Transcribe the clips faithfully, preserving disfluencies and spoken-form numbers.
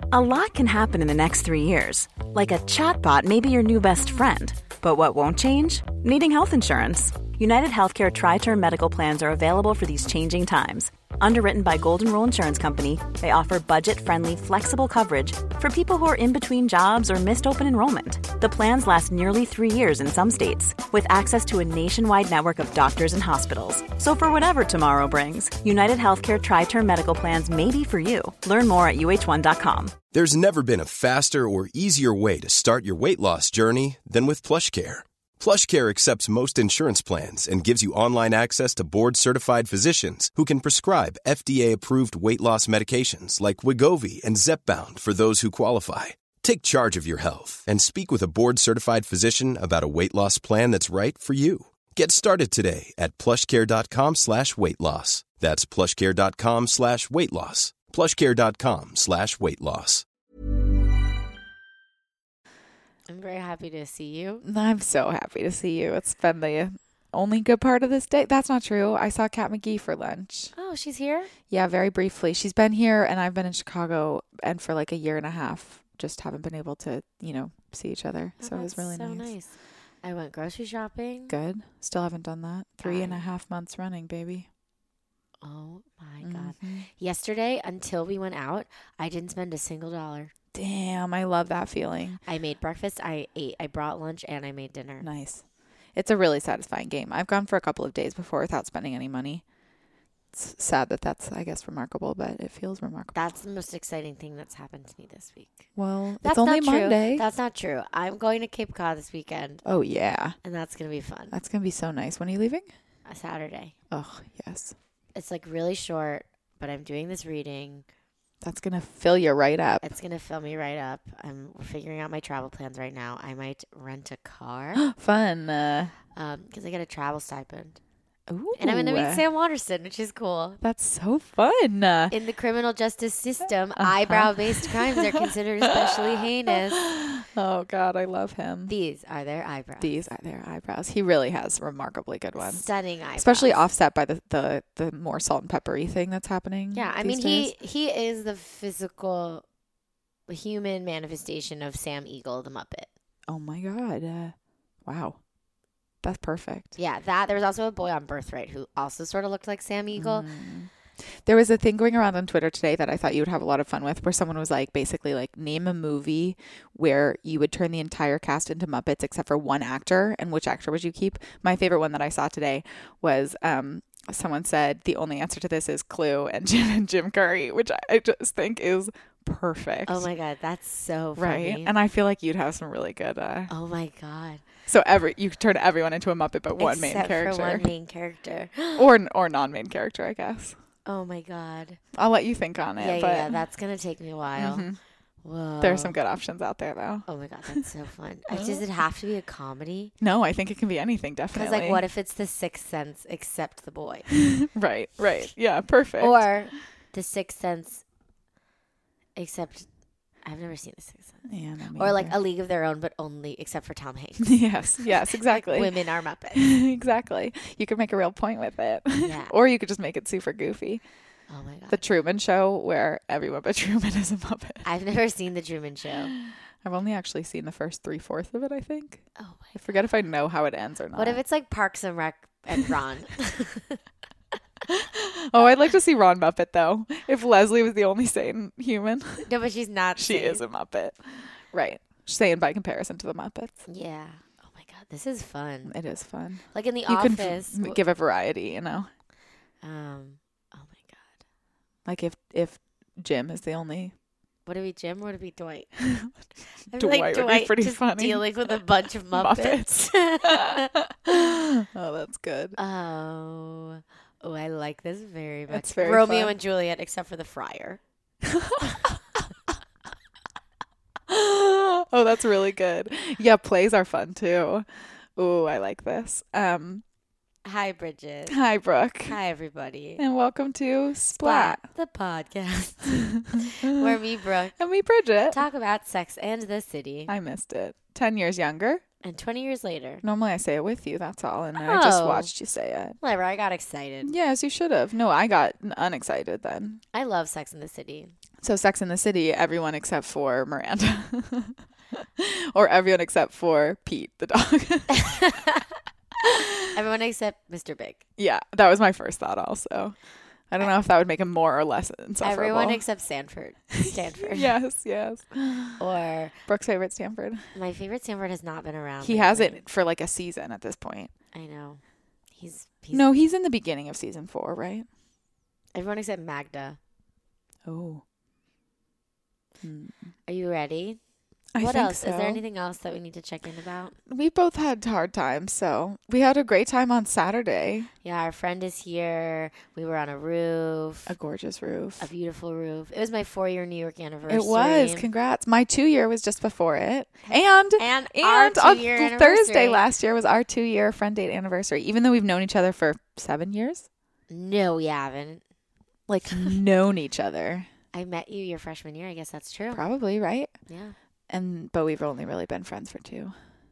A lot can happen in the next three years. Like a chatbot may be your new best friend. But what won't change? Needing health insurance. United Healthcare Tri-Term Medical Plans are available for these changing times. Underwritten by Golden Rule Insurance Company, they offer budget-friendly, flexible coverage for people who are in between jobs or missed open enrollment. The plans last nearly three years in some states, with access to a nationwide network of doctors and hospitals. So for whatever tomorrow brings, United Healthcare Tri-Term Medical Plans may be for you. Learn more at U H one dot com. There's never been a faster or easier way to start your weight loss journey than with PlushCare. PlushCare accepts most insurance plans and gives you online access to board-certified physicians who can prescribe F D A-approved weight loss medications like Wegovy and Zepbound for those who qualify. Take charge of your health and speak with a board-certified physician about a weight loss plan that's right for you. Get started today at plushcare.com slash weight loss. That's plushcare.com slash weight loss. plushcare.com slash weight loss. I'm very happy to see you. I'm so happy to see you. It's been the only good part of this day. That's not true. I saw Kat McGee for lunch. Oh, she's here? Yeah, very briefly. She's been here and I've been in Chicago and for like a year and a half. Just haven't been able to, you know, see each other. Oh, so it was really so nice. nice. I went grocery shopping. Good. Still haven't done that. Three I... and a half months running, baby. Oh my God. Mm-hmm. Yesterday, until we went out, I didn't spend a single dollar. Damn, I love that feeling. I made breakfast, I ate, I brought lunch, and I made dinner. Nice. It's a really satisfying game. I've gone for a couple of days before without spending any money. It's sad that that's, I guess, remarkable, but it feels remarkable. That's the most exciting thing that's happened to me this week. Well, that's it's only not Monday. True. That's not true. I'm going to Cape Cod this weekend. Oh, yeah. And that's going to be fun. That's going to be so nice. When are you leaving? A Saturday. Oh, yes. It's like really short, but I'm doing this reading. That's going to fill you right up. It's going to fill me right up. I'm figuring out my travel plans right now. I might rent a car. Fun. Uh, um, because I get a travel stipend. Ooh. And I'm going to meet Sam Waterston, which is cool. That's so fun. Uh, In the criminal justice system, uh-huh. eyebrow-based crimes are considered especially heinous. Oh, God, I love him. These are their eyebrows. These are their eyebrows. He really has remarkably good ones. Stunning eyebrows. Especially offset by the, the, the more salt and peppery thing that's happening. Yeah, I mean, days. he, he is the physical human manifestation of Sam Eagle, the Muppet. Oh, my God. Uh, wow. That's perfect. Yeah, that. There was also a boy on Birthright who also sort of looked like Sam Eagle. Mm. There was a thing going around on Twitter today that I thought you would have a lot of fun with, where someone was like, basically like, name a movie where you would turn the entire cast into Muppets except for one actor, and which actor would you keep? My favorite one that I saw today was um, someone said the only answer to this is Clue and Jim and Jim Curry, which I just think is perfect. Oh my God, that's so funny. Right? And I feel like you'd have some really good... Uh, oh my God. So every you could turn everyone into a Muppet, but one Except main character. for one main character. or or non-main character, I guess. Oh my God. I'll let you think on it. Yeah, but yeah, that's going to take me a while. Mm-hmm. Whoa. There are some good options out there, though. Oh my God, that's so fun. Does it have to be a comedy? No, I think it can be anything, definitely. Because, like, what if it's The Sixth Sense except the boy? Right, right. Yeah, perfect. Or The Sixth Sense except... I've never seen The Sixth Sense. Yeah, no, or, like, either. A League of Their Own, but only except for Tom Hanks. Yes, yes, exactly. Like, women are Muppets. Exactly. You could make a real point with it. Yeah. Or you could just make it super goofy. Oh my God. The Truman Show, where everyone but Truman is a Muppet. I've never seen The Truman Show. I've only actually seen the first three-fourths of it, I think. Oh my I forget if I know how it ends or not. What if it's like Parks and Rec and Ron? Oh, I'd like to see Ron Muppet, though. If Leslie was the only sane human. No, but she's not She sane. is a Muppet. Right. Sane by comparison to the Muppets. Yeah. Oh my God, this is fun. It is fun. Like in The You can Office. f- give a variety, you know? Um. Oh my God. Like if, if Jim is the only... Would it be Jim or would it be Dwight? I Dwight like would be Dwight pretty just funny. dealing with a bunch of Muppets. Oh, that's good. Oh. Oh, I like this very much. It's very Romeo fun. and Juliet, except for the friar. Oh, that's really good. Yeah, plays are fun too. Oh, I like this. Um, Hi, Bridget. hi, Brooke. Hi, everybody. And welcome to Splat. the podcast where me, Brooke, And me, Bridget. talk about sex and the city. I missed it. Ten years younger. And twenty years later, Normally I say it with you, that's all. And I just Oh. watched you say it. whatever, I got excited. Yes, you should have. No, I got unexcited then. I love Sex and the City. So Sex in the City, everyone except for Miranda. Or everyone except for Pete, the dog. Everyone except Mister Big. Yeah, that was my first thought also. I don't know if that would make him more or less insufferable. Everyone except Stanford. Stanford. Yes, yes. Or Brooke's favorite Stanford. my favorite Stanford has not been around. He lately. has it for like a season at this point. I know. He's, he's No, he's in the beginning of season four, right? everyone except Magda. Oh. Hmm. Are you ready? I what think else? so. Is there anything else that we need to check in about? We both had hard times, so we had a great time on Saturday. Yeah, our friend is here. We were on a roof. A gorgeous roof. A beautiful roof. It was my four-year New York anniversary. It was. Congrats. My two-year was just before it. And And, and our on two-year Thursday anniversary. last year was our two-year friend date anniversary, even though we've known each other for seven years. No, we haven't. Like, known each other. I met you your freshman year. I guess that's true. Probably, right? Yeah. And but we've only really been friends for two.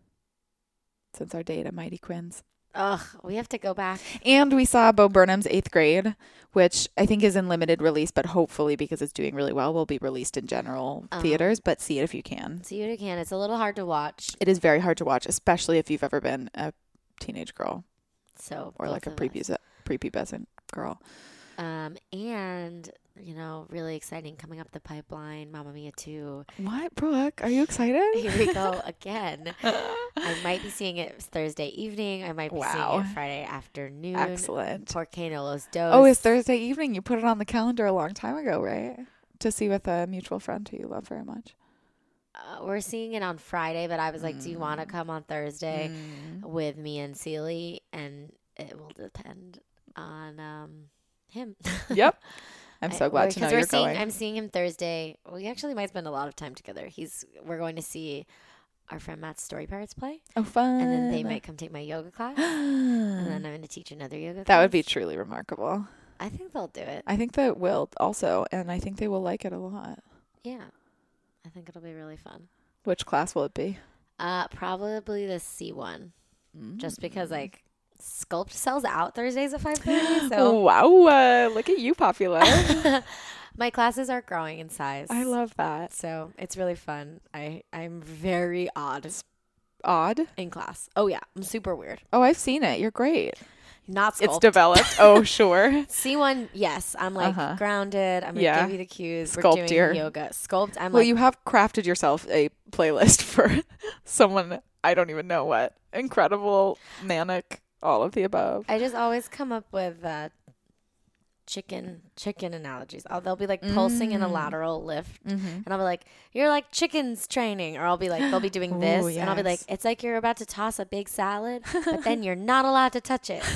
Since our date at Mighty Quins. Ugh, we have to go back. And we saw Bo Burnham's Eighth Grade, which I think is in limited release, but hopefully because it's doing really well, will be released in general Um, theaters. But see it if you can. See you again. It's a little hard to watch. It is very hard to watch, especially if you've ever been a teenage girl So or like a both of us. prepubescent prepubescent girl. Um, and you know, really exciting coming up the pipeline. Mamma Mia two. What, Brooke? Are you excited? Here we go again. I might be seeing it Thursday evening. I might be Wow. seeing it Friday afternoon. Excellent. Porque no los dos. Oh, it's Thursday evening. You put it on the calendar a long time ago, right? To see with a mutual friend who you love very much. Uh, we're seeing it on Friday, but I was like, do you want to Mm. come on Thursday Mm. with me and Celie? And it will depend on um him. Yep. I'm so I- glad we're- to know 'cause you're we're seeing, going. I'm seeing him Thursday. We actually might spend a lot of time together. He's we're going to see our friend Matt's Story Pirates play, Oh, fun. and then they might come take my yoga class, and then I'm going to teach another yoga class. That would be truly remarkable. I think they'll do it. I think that will also, and I think they will like it a lot. Yeah, I think it'll be really fun. Which class will it be? Uh, probably the C one, just because Mm. like Sculpt sells out Thursdays at five thirty. Oh, So wow. Uh, look at you, popular. my classes are growing in size. I love that. So it's really fun. I I'm very odd Odd. in class. Oh yeah, I'm super weird. Oh, I've seen it. You're great. Not Sculpt. It's developed. Oh, sure. C one, yes. I'm like Uh-huh. grounded. I'm going to Yeah. give you the cues. We're Sculpt doing your- yoga. Sculpt, I'm Well, like, you have crafted yourself a playlist for someone, I don't even know what. Incredible, manic, all of the above. I just always come up with uh, chicken chicken analogies. I'll, they'll be like pulsing in a Mm. lateral lift. Mm-hmm. And I'll be like, you're like chickens training. Or I'll be like, they'll be doing this. Ooh, And I'll be like, yes. it's like you're about to toss a big salad, but then you're not allowed to touch it.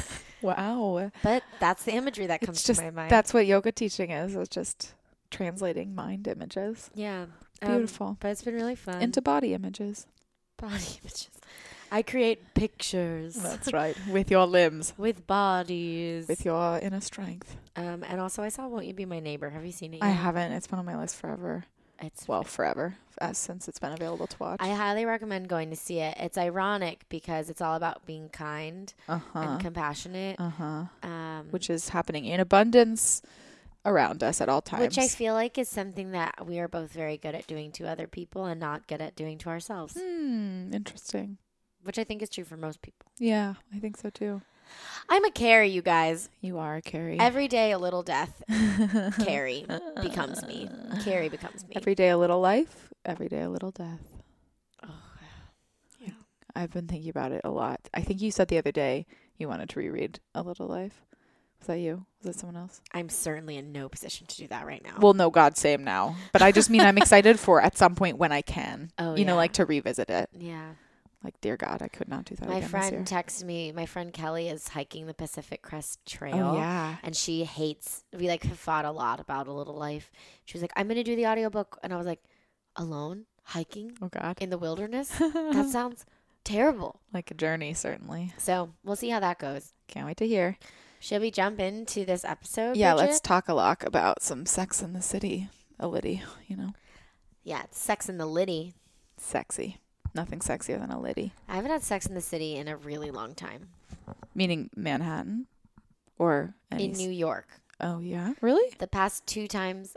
Wow. But that's the imagery that comes It's just, to my mind. that's what yoga teaching is. It's just translating mind images. yeah. Um, Beautiful. but it's been really fun. Into body images. body images. I create pictures. That's right. With your limbs. With bodies. With your inner strength. um, and also I saw Won't You Be My Neighbor. Have you seen it yet? I haven't. It's been on my list forever. It's Well, forever. As since it's been available to watch. I highly recommend going to see it. It's ironic because it's all about being kind Uh-huh. and compassionate. Uh-huh. Um, Which is happening in abundance around us at all times. which I feel like is something that we are both very good at doing to other people and not good at doing to ourselves. Hmm. Interesting. Which I think is true for most people. Yeah, I think so too. I'm a Carrie, you guys. You are, Carrie. Every day a little death. Carrie becomes me. Carrie becomes me. Every day a little life. Every day a little death. Oh, yeah. I've been thinking about it a lot. I think you said the other day you wanted to reread A Little Life. Was that you? Was that someone else? I'm certainly in no position to do that right now. Well, no, God same now. But I just mean I'm excited for at some point when I can. Oh, you know, yeah. like to revisit it. yeah. Like, dear God, I could not do that My again friend this year. texted me. My friend Kelly is hiking the Pacific Crest Trail. Oh, yeah. And she hates, we like have fought a lot about A Little Life. She was like, I'm going to do the audiobook. And I was like, alone? Hiking? Oh, God. In the wilderness? That sounds terrible. Like a journey, certainly. So we'll see how that goes. Can't wait to hear. Should we jump into this episode? Yeah, Bridget? let's talk a lot about some Sex in the City. A Liddy, you know. Yeah, it's Sex in the Liddy. Sexy. Nothing sexier than a Liddy. I haven't had Sex in the City in a really long time. Meaning Manhattan? Or any In New York. Oh, yeah? Really? The past two times, uh,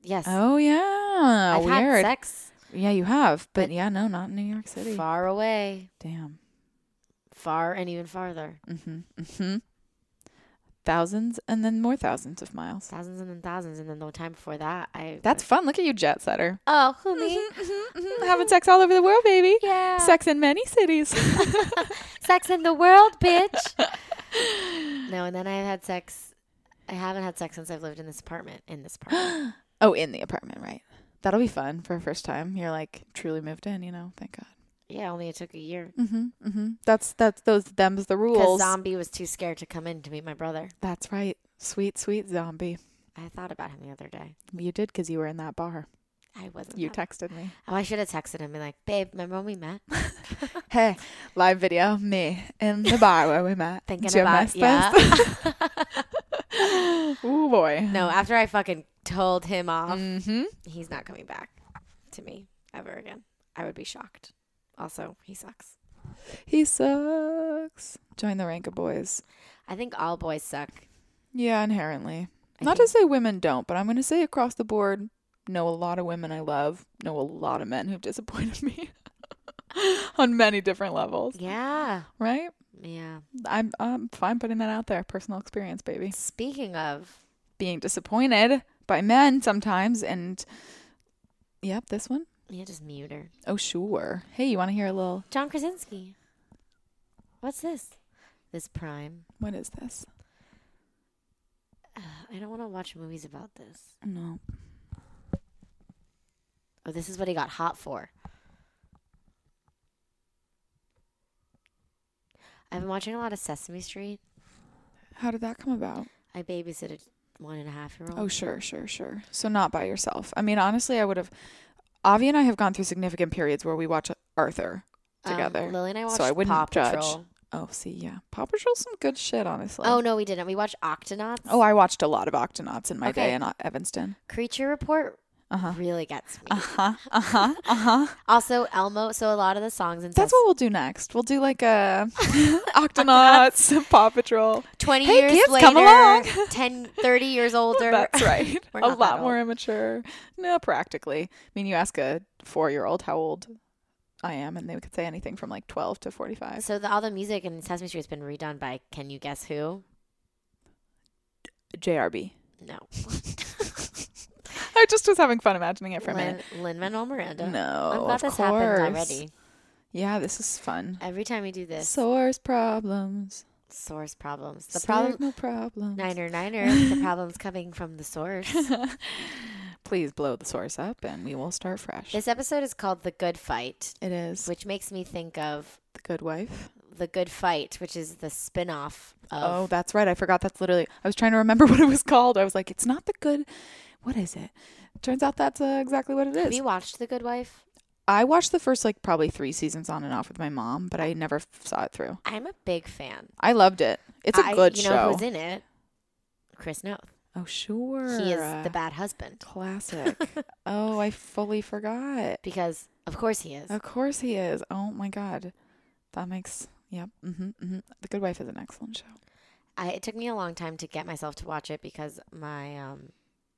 Yes. Oh yeah, I've weird. had sex Yeah, you have, but, But yeah, no, not in New York City. far away, Damn. far and even farther. Mm-hmm. Mm-hmm. Thousands and then more thousands of miles. Thousands and then thousands. And then the time before that, I. That's fun. Look at you, jet setter. Oh, who me? Mm-hmm, mm-hmm. Having sex all over the world, baby. Yeah. Sex in many cities. Sex in the world, bitch. No, and then I had sex. I haven't had sex since I've lived in this apartment. In this apartment. Oh, in the apartment, right. That'll be fun for a first time. You're like truly moved in, you know. Thank God. Yeah, only it took a year. Mm-hmm. Mm-hmm. That's that's those them's the Because rules. Zombie was too scared to come in to meet my brother. That's right. Sweet, sweet zombie. I thought about him the other day. You did because you were in that bar. I wasn't. You that- texted me. Oh, I should have texted him and been like, babe, remember when we met? Hey, live video, me in the bar where we met. Thinking Jim about Estes. yeah. Ooh boy. No, after I fucking told him off, Mm-hmm. he's not coming back to me ever again. I would be shocked. Also, he sucks. He sucks. Join the rank of boys. I think all boys suck. Yeah, inherently. I Not think- to say women don't, but I'm going to say across the board, know a lot of women I love, know a lot of men who've disappointed me on many different levels. Yeah. Right? Yeah. I'm I'm fine putting that out there. Personal experience, baby. Speaking of, Being disappointed by men sometimes, and yep, this one. yeah, just mute her. Oh, sure. Hey, you want to hear a little? John Krasinski. What's this? This Prime. What is this? Uh, I don't want to watch movies about this. No. Oh, this is what he got hot for. I've been watching a lot of Sesame Street. How did that come about? I babysit a one and a half year old. Oh, sure, sure, sure. So not by yourself. I mean, honestly, I would have. Avi and I have gone through significant periods where we watch Arthur together. Um, Lily and I watched so I wouldn't Paw judge. Patrol. Oh, see, yeah. Paw Patrol's some good shit, honestly. Oh, no, we didn't. We watched Octonauts. Oh, I watched a lot of Octonauts in my Okay. day in Evanston. Creature Report Uh-huh. really gets me. Uh-huh, uh-huh, uh-huh. Also, Elmo. So a lot of the songs in That's Ses- what we'll do next. We'll do like a Octonauts, Paw Patrol. twenty Hey, years kids, later, come along. ten, thirty years older. That's right. We're A not lot that more old. immature. No, practically. I mean, you ask a four-year-old how old I am, and they could say anything from like twelve to forty-five. So the, all the music in Sesame Street has been redone by, can you guess who? J R B. No. I just was having fun imagining it for a minute. Lin- Lin-Manuel Miranda. No, I'm glad of this course. happened already. Yeah, this is fun. Every time we do this, Source problems. source problems. The Solve problem, no problems. Niner, Niner, the problem's coming from the source. Please blow the source up, and we will start fresh. This episode is called The Good Fight, It is which makes me think of The Good Wife. The Good Fight, which is the spin-off of... Oh, that's right. I forgot. That's literally. I was trying to remember what it was called. I was like, it's not The Good. What is it? Turns out that's uh, exactly what it Have is. you watched The Good Wife? I watched the first like probably three seasons on and off with my mom, but I never f- saw it through. I'm a big fan. I loved it. It's a I- good you show. know who's in it? Chris Noth. Oh, sure. He is the bad husband. Classic. Oh, I fully forgot. Because, of course he is. Of course he is. Oh my God. That makes, yep. Mm-hmm, mm-hmm. The Good Wife is an excellent show. I, it took me a long time to get myself to watch it because my... um.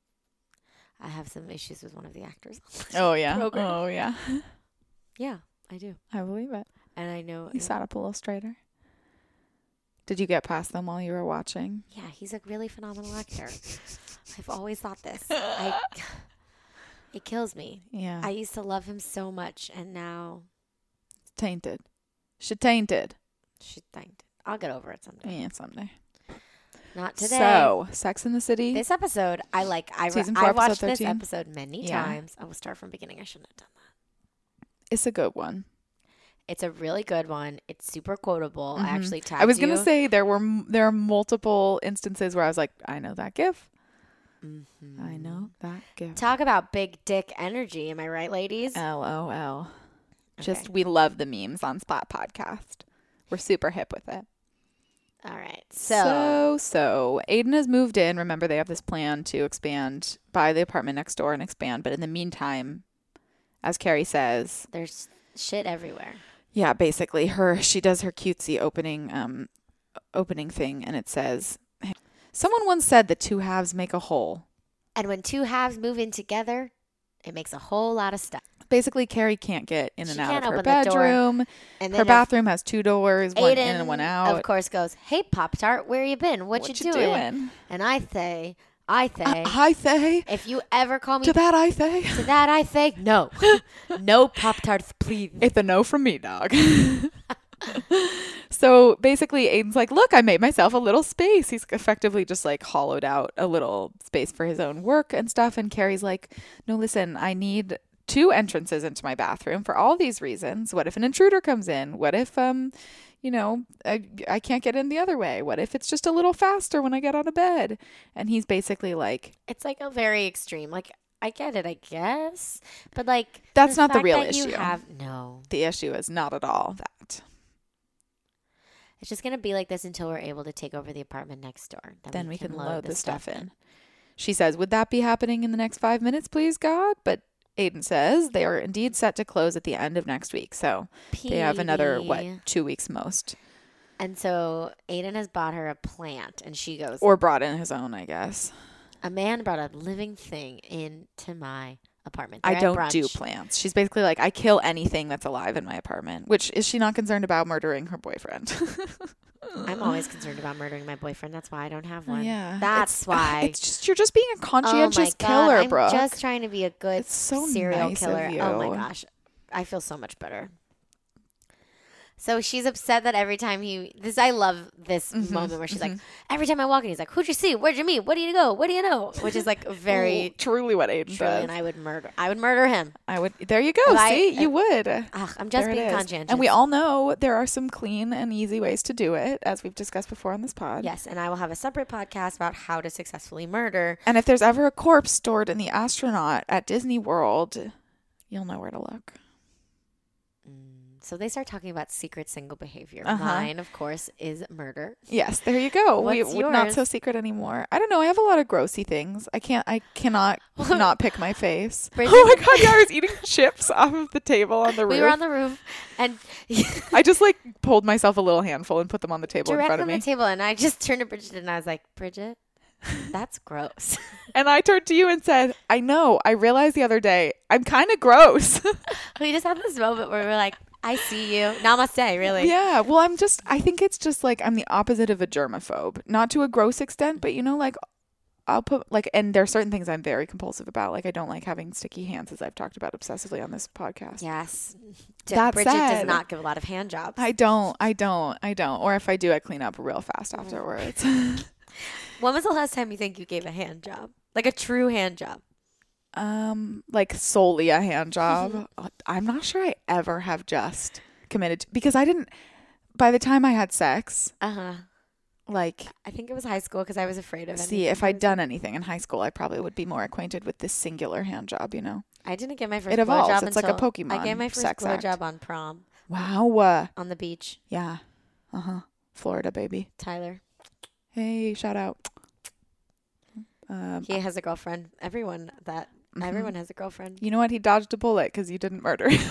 I have some issues with one of the actors. Oh, yeah. program. Oh, yeah. Yeah, I do. I believe it. And I know... He sat up a little straighter. Did you get past them while you were watching? Yeah, he's a really phenomenal actor. I've always thought this. I, it kills me. Yeah. I used to love him so much, and now Tainted. She tainted. she thanked. I'll get over it someday. Yeah, someday. Not today. So, Sex in the City. This episode, I like. I, re- Season four, I episode watched this thirteen. episode many Yeah. times. I will start from beginning. I shouldn't have done that. It's a good one. It's a really good one. It's super quotable. I Mhm. actually tagged I was gonna you. say there were m- there are multiple instances where I was like, I know that gif. Mhm. I know that gif. Talk about big dick energy. Am I right, ladies? L O L. Just Okay. we love the memes on Spot Podcast. We're super hip with it. All right. so So, so Aiden has moved in. Remember, they have this plan to expand, buy the apartment next door and expand. But in the meantime, as Carrie says, there's shit everywhere. yeah, basically her she does her cutesy opening um opening thing, and it says, someone once said that two halves make a whole. And when two halves move in together, it makes a whole lot of stuff. Basically, Carrie can't get in and She out can't of her open the door. bedroom. And Her then bathroom has two doors, one Aiden, in and one out. of course, goes, "Hey, Pop-Tart, where you been? What, What you, you doing? doing?" And I say, I say, Uh, I say. if you ever call me To that I say. to that, I say, no. No Pop-Tarts, please. It's a no from me, dog. So basically, Aiden's like, look, I made myself a little space. He's effectively just like hollowed out a little space for his own work and stuff. And Carrie's like, no, listen, I need two entrances into my bathroom for all these reasons. What if an intruder comes in? What if, um, you know, I, I can't get in the other way? What if it's just a little faster when I get out of bed? And he's basically like, It's like a very extreme. Like, I get it, I guess. But like, That's not the fact real that you issue. Have, no. the issue is not at all that. It's just going to be like this until we're able to take over the apartment next door. Then we can load the stuff in. She says, would that be happening in the next five minutes, please, God? But Aiden says they are indeed set to close at the end of next week. So they have another, what, two weeks most. And so Aiden has bought her a plant, and she goes, Or brought in his own, I guess. a man brought a living thing into my apartment. I They're at don't do brunch. plants. She's basically like, I kill anything that's alive in my apartment. Which, is she not concerned about murdering her boyfriend? I'm always concerned about murdering my boyfriend. That's why I don't have one. Yeah. That's it's, why. It's just, you're just being a Oh my conscientious God, killer, I'm Brooke. just trying to be a good It's so serial nice of killer. Oh my you. gosh. I feel so much better. So she's upset that every time he, this, I love this Mm-hmm, moment where she's like, every time I walk in, he's like, who'd you see? Where'd you meet? What do you go? What do you know? Which is like very Ooh, truly what Aiden true. does. And I would murder, I would murder him. I would. There you go. If I- See, if- you would. Ugh, I'm just There it being is. conscientious. And we all know there are some clean and easy ways to do it, as we've discussed before on this pod. Yes, and I will have a separate podcast about how to successfully murder. And if there's ever a corpse stored in the astronaut at Disney World, you'll know where to look. So they start talking about secret single behavior. Uh-huh. Mine, of course, is murder. Yes, there you go. We, What's we not yours? so secret anymore. I don't know. I have a lot of grossy things. I can't. I cannot not pick my face. Bridget- Oh my god! Yeah, I was eating chips off of the table on the roof. We were on the roof, and I just like pulled myself a little handful and put them on the table in direct front on of the me. table, and I just turned to Bridget and I was like, Bridget, that's gross. And I turned to you and said, I know. I realized the other day I'm kind of gross. We just had this moment where we were like, I see you. Namaste, really. Yeah. Well, I'm just, I think it's just like I'm the opposite of a germaphobe. Not to a gross extent, but you know, like I'll put like, and there are certain things I'm very compulsive about. Like I don't like having sticky hands, as I've talked about obsessively on this podcast. Yes. D- That Bridget said- does not give a lot of hand jobs. I don't, I don't, I don't. Or if I do, I clean up real fast afterwards. When was the last time you think you gave a hand job? Like a true hand job? um, like solely a hand job. I'm not sure I ever have just committed to, because I didn't, by the time I had sex, Uh-huh. like, I think it was high school because I was afraid of it. see, if I'd done anything in high school, I probably would be more acquainted with this singular hand job, you know? I didn't get my first It evolves. blowjob It's like a until- I Pokemon gave my first sex act. blowjob on prom Wow. Uh, on the beach. yeah. Uh-huh. Florida, baby. Tyler. Hey, shout out. Um, He has a girlfriend. Everyone that mhm. everyone has a girlfriend. You know what? He dodged a bullet because you didn't murder him.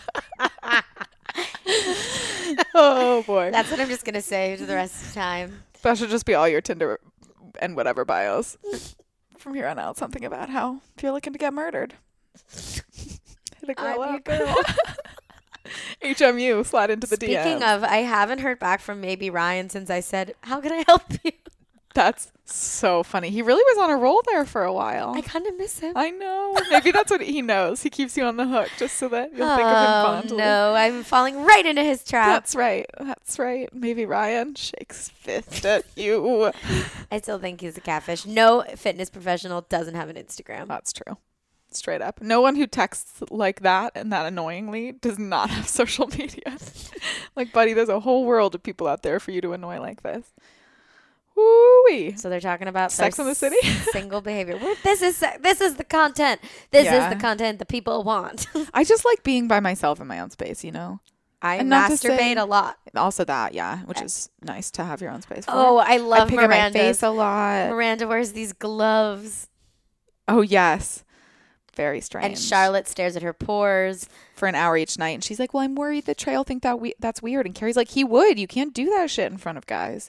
Oh, boy. That's what I'm just gonna say to the rest of the time. That should just be all your Tinder and whatever bios. From here on out, something about how if you're looking to get murdered, hit a girl I'm your up. girl. H M U, slide into the D Ms. Speaking of, I haven't heard back from maybe Ryan since I said, "How can I help you?" That's so funny. He really was on a roll there for a while. I kind of miss him. I know. Maybe that's what he knows. He keeps you on the hook just so that you'll think of him Oh fondly. no, I'm falling right into his trap. That's right. That's right. Maybe Ryan shakes fist at you. I still think he's a catfish. No fitness professional doesn't have an Instagram. That's true. Straight up. No one who texts like that and that annoyingly does not have social media. Like, buddy, there's a whole world of people out there for you to annoy like this. Woo-wee. So they're talking about Sex their in the City? s- single behavior. We're- This is this is the content. This Yeah. is the content the people want. I just like being by myself in my own space, you know? I And not to masturbate say- a lot. Also that, yeah, which is nice to have your own space for. Oh, I I love pick at my Miranda's. face a lot. Miranda wears these gloves, Oh, yes. Very strange. and Charlotte stares at her pores. for an hour each night. And she's like, well, I'm worried that Trey will think that we- that's weird. And Carrie's like, he would. You can't do that shit in front of guys.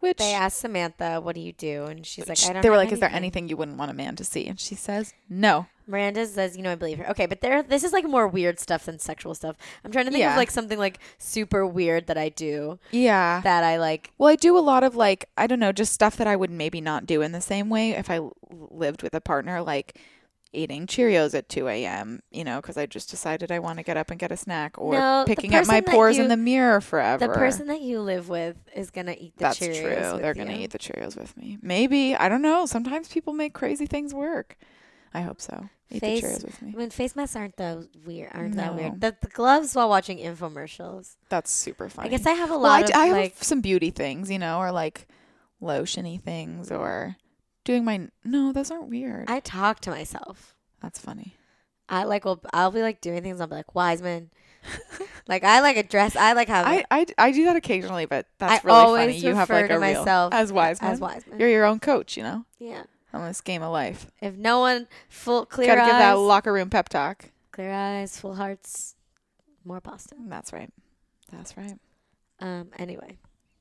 Which They asked Samantha, what do you do? And she's like, I don't they were have like, is there anything. anything you wouldn't want a man to see? And she says, no. Miranda says, you know, I believe her. Okay, but there, this is like more weird stuff than sexual stuff. I'm trying to think Yeah. of like something like super weird that I do Yeah. that I like. Well, I do a lot of like, I don't know, just stuff that I would maybe not do in the same way if I l- lived with a partner, like eating Cheerios at two a.m., you know, because I just decided I want to get up and get a snack, or No, the picking up my person that pores in you- the mirror forever. The person that you live with is going to eat the That's Cheerios true. with They're going to you. eat the Cheerios with me. Maybe. I don't know. Sometimes people make crazy things work. I hope so. Eat Face- the Cheerios with me. I mean, face masks aren't that weird. Aren't that No. weird? The, the gloves while watching infomercials. That's super funny. I guess I have a well, lot I, of d- I have like. some beauty things, you know, or like lotiony things, or doing my. No, those aren't weird. I talk to myself. That's funny. I like. Will I'll be like doing things. I'll be like Wiseman. Like I like a dress. I like having. I, I, I do that occasionally, but that's I really always funny. You have refer like to a real myself as Wiseman. as Wiseman. You're your own coach, you know, Yeah. on this game of life. If no one full clear Gotta eyes, give that locker room pep talk. clear eyes, full hearts, more pasta. That's right. That's right. Um. Anyway,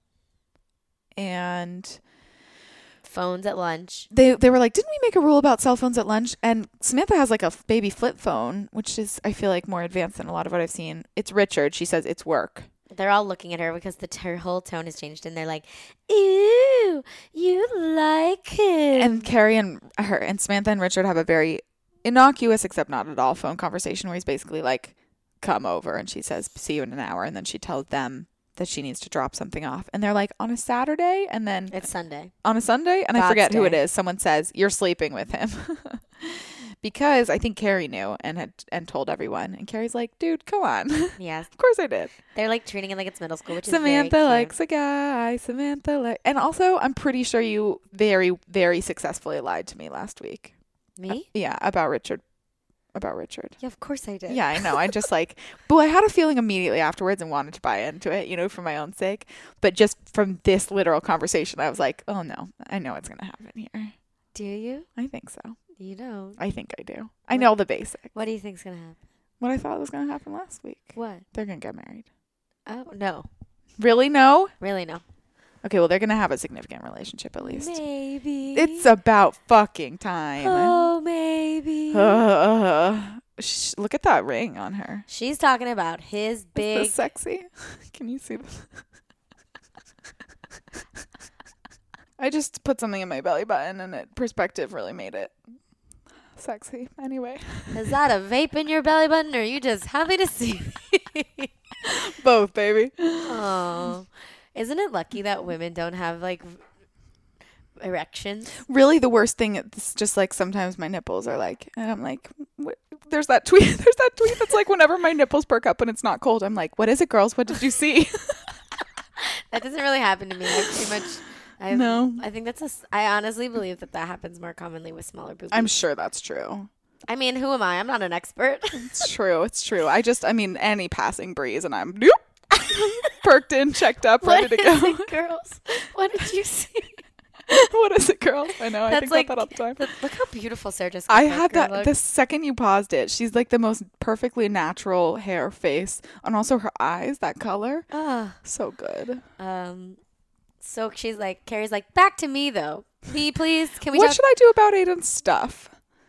And phones at lunch. they they were like, didn't we make a rule about cell phones at lunch? And Samantha has like a f- baby flip phone, which is, I feel like, more advanced than a lot of what I've seen. It's Richard. She says it's work. They're all looking at her because the her whole tone has changed, and they're like, "Ew, you like him." And Carrie and her and Samantha and Richard have a very innocuous, except not at all, phone conversation where he's basically like, come over, and she says, see you in an hour, and then she tells them that she needs to drop something off, and they're like, on a Saturday, and then It's Sunday. on a Sunday, and I God's forget who it day. is. Someone says you're sleeping with him. Because I think Carrie knew and had and told everyone, and Carrie's like, dude, come on. Yes, Of course I did. they're like treating it like it's middle school, which Samantha is very likes a guy. Samantha like, and also I'm pretty sure you very very successfully lied to me last week. cute. Me? Yeah, about Richard. About Richard. Yeah, of course I did. Yeah, I know. I just like, but I had a feeling immediately afterwards and wanted to buy into it, you know, for my own sake. But just from this literal conversation, I was like, oh no, I know what's gonna happen here. Do you? I think so. You don't. I think I do. I know the basics. What do you think's gonna happen? What I thought was gonna happen last week. What? They're gonna get married. Oh no, Really? No? really no. Okay, well, they're gonna have a significant relationship at least. Maybe. It's about fucking time. Oh, maybe. Uh, sh- look at that ring on her. She's talking about his Is big. this sexy? Can you see this? I just put something in my belly button, and it perspective really made it sexy. Anyway, Is that a vape in your belly button, or are you just happy to see me? both, baby. Oh, isn't it lucky that women don't have like erections? Really, the worst thing is just like sometimes my nipples are like, and I'm like, what? There's that tweet. There's that tweet that's like, whenever my nipples perk up when it's not cold, I'm like, what is it, girls? What did you see? That doesn't really happen to me. I pretty much. I No. I think that's a. s- I honestly believe that that happens more commonly with smaller boobies. I'm sure that's true. I mean, who am I? I'm not an expert. It's true. It's true. I just, I mean, any passing breeze, and I'm nope, perked in, checked up, ready What to is go. it, girls? What did you see? What is it, girls? I know. I That's think like about that all the time. the- look how beautiful Sarah Jessica I Parker had that looks. the second you paused it. She's like the most perfectly natural hair, face, and also her eyes, that color. Ah. So good. Um, so she's like, Carrie's like, back to me though. Please, please, can we What talk? should I do about Aiden's stuff?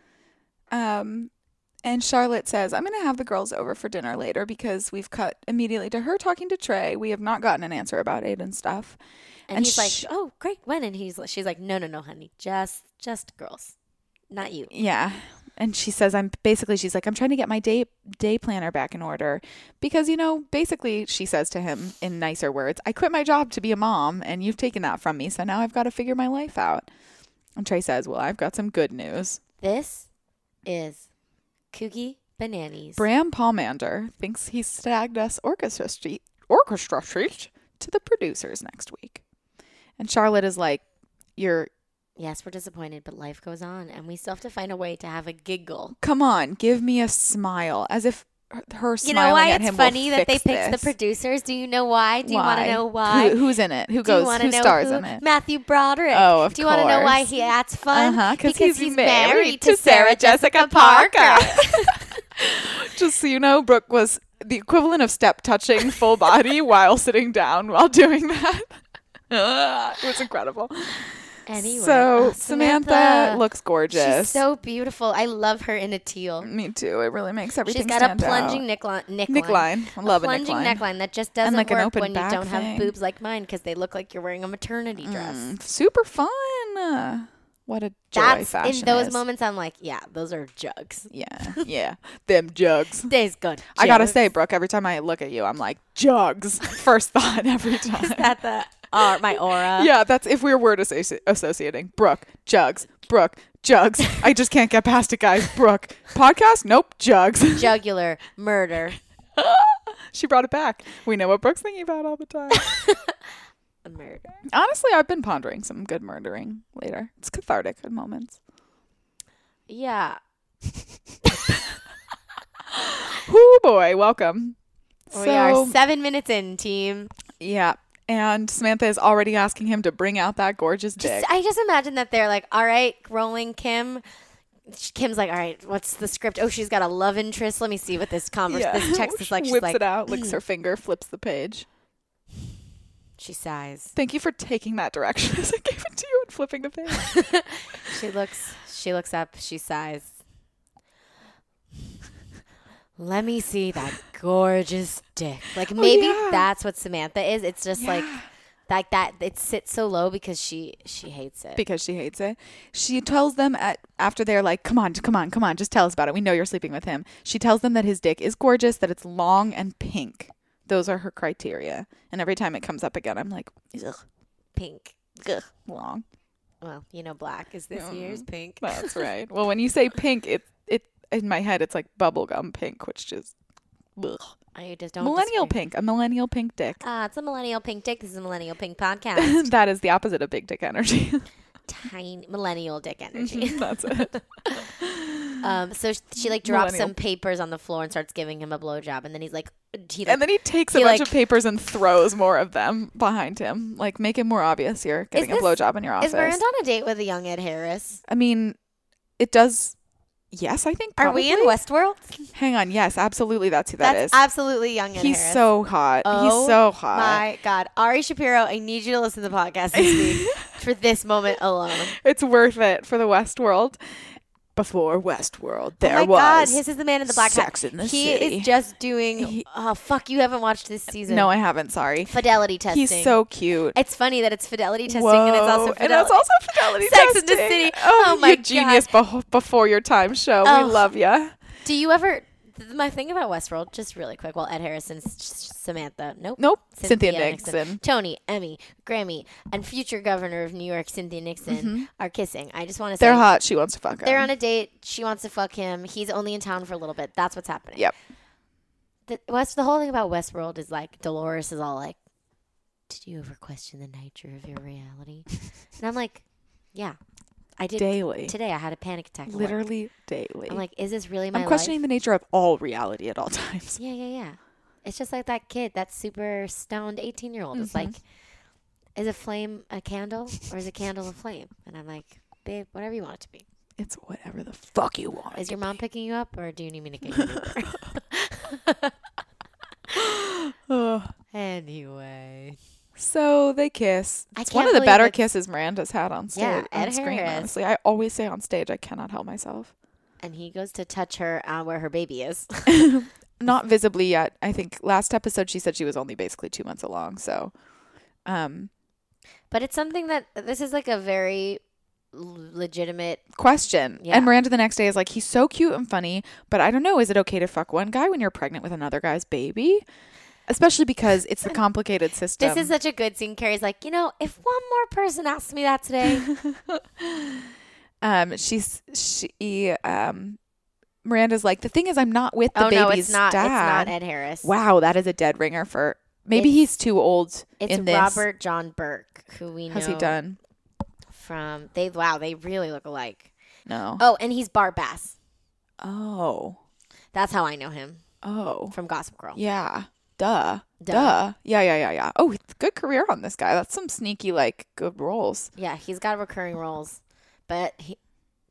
Um, and Charlotte says, I'm going to have the girls over for dinner later because we've cut immediately to her talking to Trey. We have not gotten an answer about Aiden's stuff. and, and he's sh- like, oh, great, when? And he's, she's like, no, no, no, honey, just, just girls, not you. Yeah. And she says, I'm basically, she's like, I'm trying to get my day day planner back in order because, you know, basically she says to him in nicer words, I quit my job to be a mom and you've taken that from me. So now I've got to figure my life out. And Trey says, well, I've got some good news. This is kooky bananas. Bram Palmander thinks he's snagged us orchestra street, orchestra street to the producers next week. And Charlotte is like, you're, Yes, we're disappointed, but life goes on, and we still have to find a way to have a giggle. come on, give me a smile, as if her, her You smiling know why at it's him funny will that they fix picked this. the producers? Do you know why? Do you want to Why? know why? Who, who's in it? Who Do you goes? wanna Who know stars who? in it? Matthew Broderick. Oh, of Do you want to know why course. he that's fun? Uh-huh, because he's he's, married married to to Sarah Jessica Parker. Just so you know, Brooke was the equivalent of step touching full body while sitting down while doing that. It was incredible. Anyway, so uh, Samantha, Samantha looks gorgeous. She's so beautiful. I love her in a teal. Me too. It really makes everything She's got stand a plunging out. neckline. Neckline. Neckline. I love a a plunging neckline. neckline that just doesn't like an work open when you back don't thing. have boobs like mine because they look like you're wearing a maternity dress. Mm, super fun. Uh, what a joy That's fashion in those is. moments. I'm like, yeah, those are jugs. Yeah, yeah. Them jugs. They's good. I gotta jugs. say, Brooke, every time I look at you, I'm like, jugs. First thought every time. Is that the uh, my aura? Yeah, that's if we were word associ- associating. Brooke, jugs. Brooke, jugs. I just can't get past it, guys. Brooke, podcast? Nope, jugs. Jugular murder. She brought it back. We know what Brooke's thinking about all the time. Murder. Honestly, I've been pondering some good murdering later. It's cathartic at moments. Yeah. Whoo boy, welcome. We are seven minutes in, team. Yeah. And Samantha is already asking him to bring out that gorgeous dick. Just, I just imagine that they're like, all right, rolling Kim. Kim's like, all right, what's the script? Oh, she's got a love interest. Let me see what this converse, Yeah. this text is like. She's Whips like, it out, licks her finger, flips the page. she sighs. Thank you for taking that direction as I gave it to you and flipping the page. She looks. She looks up. She sighs. Let me see that gorgeous dick. Like maybe yeah. that's what Samantha is. It's just Yeah. like, like that. It sits so low because she she hates it. Because she hates it. She tells them at after they're like, come on, come on, come on, just tell us about it. We know you're sleeping with him. She tells them that his dick is gorgeous, that it's long and pink. Those are her criteria. And every time it comes up again, I'm like, ugh, Pink. ugh, long. Well, you know, black is this Mm. year's pink. That's right. Well, when you say pink, it it in my head it's like bubblegum pink, which just ugh. I just don't. millennial disagree. pink, a millennial pink dick. Ah, it's a millennial pink dick. This is a millennial pink podcast. That is the opposite of big dick energy. Tiny millennial dick energy. That's it. Um, so sh- she like drops Millennial. some papers on the floor and starts giving him a blowjob, and then he's like, he like, And then he takes a he, bunch like- of papers and throws more of them behind him. Like, make it more obvious you're getting a this- blowjob in your office. is Miranda on a date with a young Ed Harris? I mean, it does. Yes, I think. Are Probably. we in Westworld? Hang on. Yes, absolutely. That's who that That's is. absolutely young Ed He's Harris. so hot. Oh He's so hot. My God, Ari Shapiro, I need you to listen to the podcast this week for this moment alone. It's worth it for the Westworld. Before Westworld, there oh my was. God, his is the man in the black Sex hat. in the he City. is just doing. He- Oh fuck! You haven't watched this season. No, I haven't. Sorry. Fidelity testing. He's so cute. It's funny that it's fidelity testing Whoa. and it's also and fidelity. it's also fidelity Sex in testing. the City. Oh, Oh my you genius beh- before your time show. Oh. We love ya. Do you ever? th- My thing about Westworld, just really quick, while Ed Harris and S- Samantha, nope, Nope. Cynthia, Nixon. Tony, Emmy, Grammy, and future governor of New York, Cynthia Nixon, Mhm. are kissing. I just want to say They're hot. She wants to fuck him. they're on a date. She wants to fuck him. He's only in town for a little bit. That's what's happening. Yep. The, West, the whole thing about Westworld is like Dolores is all like, "Did you ever question the nature of your reality?" And I'm like, "Yeah, I did Daily. today. I had a panic attack. at work." Literally daily. I'm like, "Is this really my I'm questioning life?" the nature of all reality at all times. Yeah, yeah, yeah. It's just like that kid, that super stoned eighteen-year-old. It's like, is a flame a candle or is a candle a flame? And I'm like, babe, whatever you want it to be. It's whatever the fuck you want. Is your mom picking you up or do you need me to get you an Uber? Ugh. Anyway. So they kiss. I It's can't one of the believe better it's- kisses Miranda's had on stage. Yeah, on Ed screen, Harris. honestly. I always say on stage, I cannot help myself. And he goes to touch her uh, where her baby is. Not visibly yet. I think last episode she said she was only basically two months along. So, um, But it's something that, this is like a very l- legitimate. question. Yeah. And Miranda the next day is like, he's so cute and funny, but I don't know. Is it okay to fuck one guy when you're pregnant with another guy's baby? Especially because it's the complicated system. This is such a good scene. Carrie's like, you know, if one more person asks me that today. um, she's, she, um, Miranda's like, the thing is, I'm not with the oh, baby's no, it's not. dad. It's not Ed Harris. Wow, that is a dead ringer for, maybe It's- he's too old It's in this. Robert John Burke, who we know How's he done? from, they, wow, they really look alike. No. Oh, and he's Bart Bass. Oh. That's how I know him Oh. from Gossip Girl. Yeah. Duh. Duh. Duh. Yeah, yeah, yeah, yeah. Oh, good career on this guy. That's some sneaky, like, good roles. Yeah, he's got recurring roles. But he,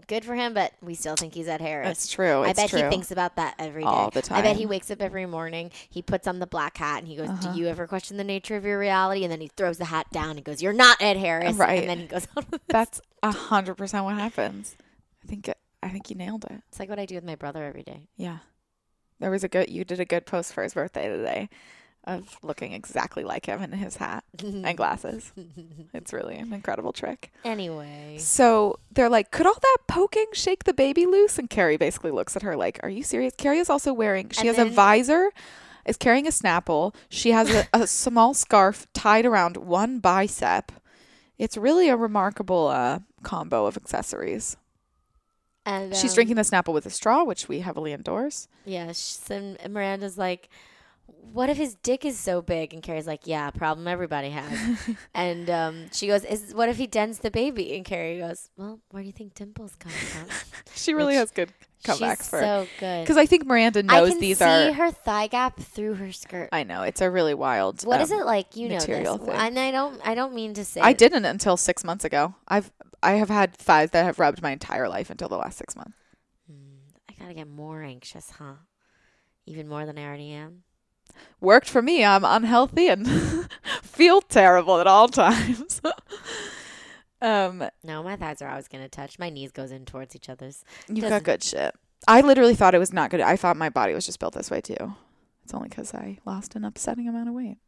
good for him, but we still think he's Ed Harris. That's true. It's I bet true. he thinks about that every day. All the time. I bet he wakes up every morning, he puts on the black hat, and he goes, Uh-huh. do you ever question the nature of your reality? And then he throws the hat down and goes, you're not Ed Harris. Right. And then he goes on with this. That's a hundred percent what happens. I think it, I think you nailed it. It's like what I do with my brother every day. Yeah. There was a good, you did a good post for his birthday today of looking exactly like him in his hat and glasses. It's really an incredible trick. Anyway. So they're like, could all that poking shake the baby loose? And Carrie basically looks at her like, are you serious? Carrie is also wearing, she And has then- a visor, is carrying a Snapple. She has a, a small scarf tied around one bicep. It's really a remarkable uh, combo of accessories. And She's um, drinking the Snapple with a straw, which we heavily endorse. Yeah, sh- and Miranda's like, what if his dick is so big? And Carrie's like, yeah, problem everybody has. And um, she goes, "Is what if he dents the baby?" And Carrie goes, well, where do you think Dimple's coming from? She really Which- has good comebacks She's for so good. because I think Miranda knows I can these see are. her thigh gap through her skirt. I know it's a really wild. What um, is it like? You know material this, thing. and I don't. I don't mean to say. I didn't until six months ago. I've I have had thighs that have rubbed my entire life until the last six months. I gotta get more anxious, huh? Even more than I already am. Worked for me. I'm unhealthy and feel terrible at all times. um, No, my thighs are always gonna touch. My knees goes in towards each other's. you got Doesn't- good shit. I literally thought it was not good. I thought my body was just built this way too. It's only because I lost an upsetting amount of weight.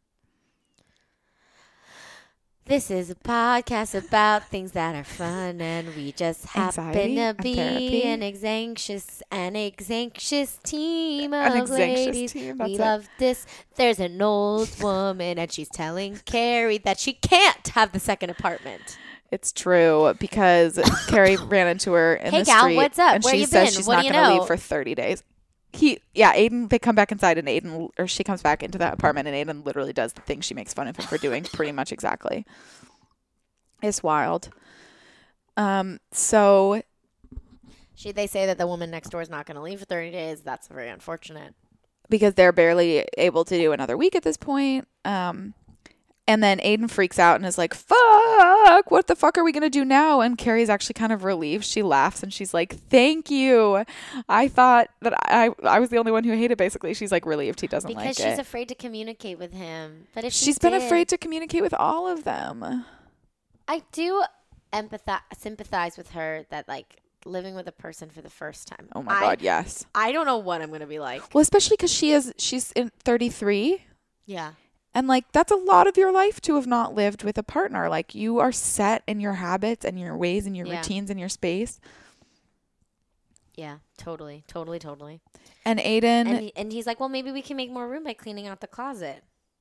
This is a podcast about things that are fun, and we just happen Anxiety to and be therapy. an anxious, an anxious team An of anxious ladies. team, We that's it. love this. There's an old woman, and she's telling Carrie that she can't have the second apartment. It's true because Carrie ran into her in Hey, the gal, street, what's up? and Where she you says been? she's What not do you going to know? leave for thirty days. He, yeah, Aiden. They come back inside, and Aiden, or she comes back into that apartment, and Aiden literally does the thing she makes fun of him for doing, pretty much exactly. It's wild. Um. So She, they say that the woman next door is not going to leave for thirty days. That's very unfortunate. because they're barely able to do another week at this point. Um. And then Aiden freaks out and is like, fuck, what the fuck are we going to do now? And Carrie's actually kind of relieved. She laughs and she's like, thank you. I thought that I I was the only one who hated, basically. She's like relieved he doesn't Because like she's it. afraid to communicate with him. But if she She's been did- afraid to communicate with all of them. I do empathize, sympathize with her that, like, living with a person for the first time. Oh my I, God, yes. I don't know what I'm going to be like. Well, especially because she is, she's in thirty-three. Yeah. And like, that's a lot of your life to have not lived with a partner. Like, you are set in your habits and your ways and your Yeah. routines and your space. Yeah, totally, totally, totally. And Aiden, And he, and he's like, well, maybe we can make more room by cleaning out the closet.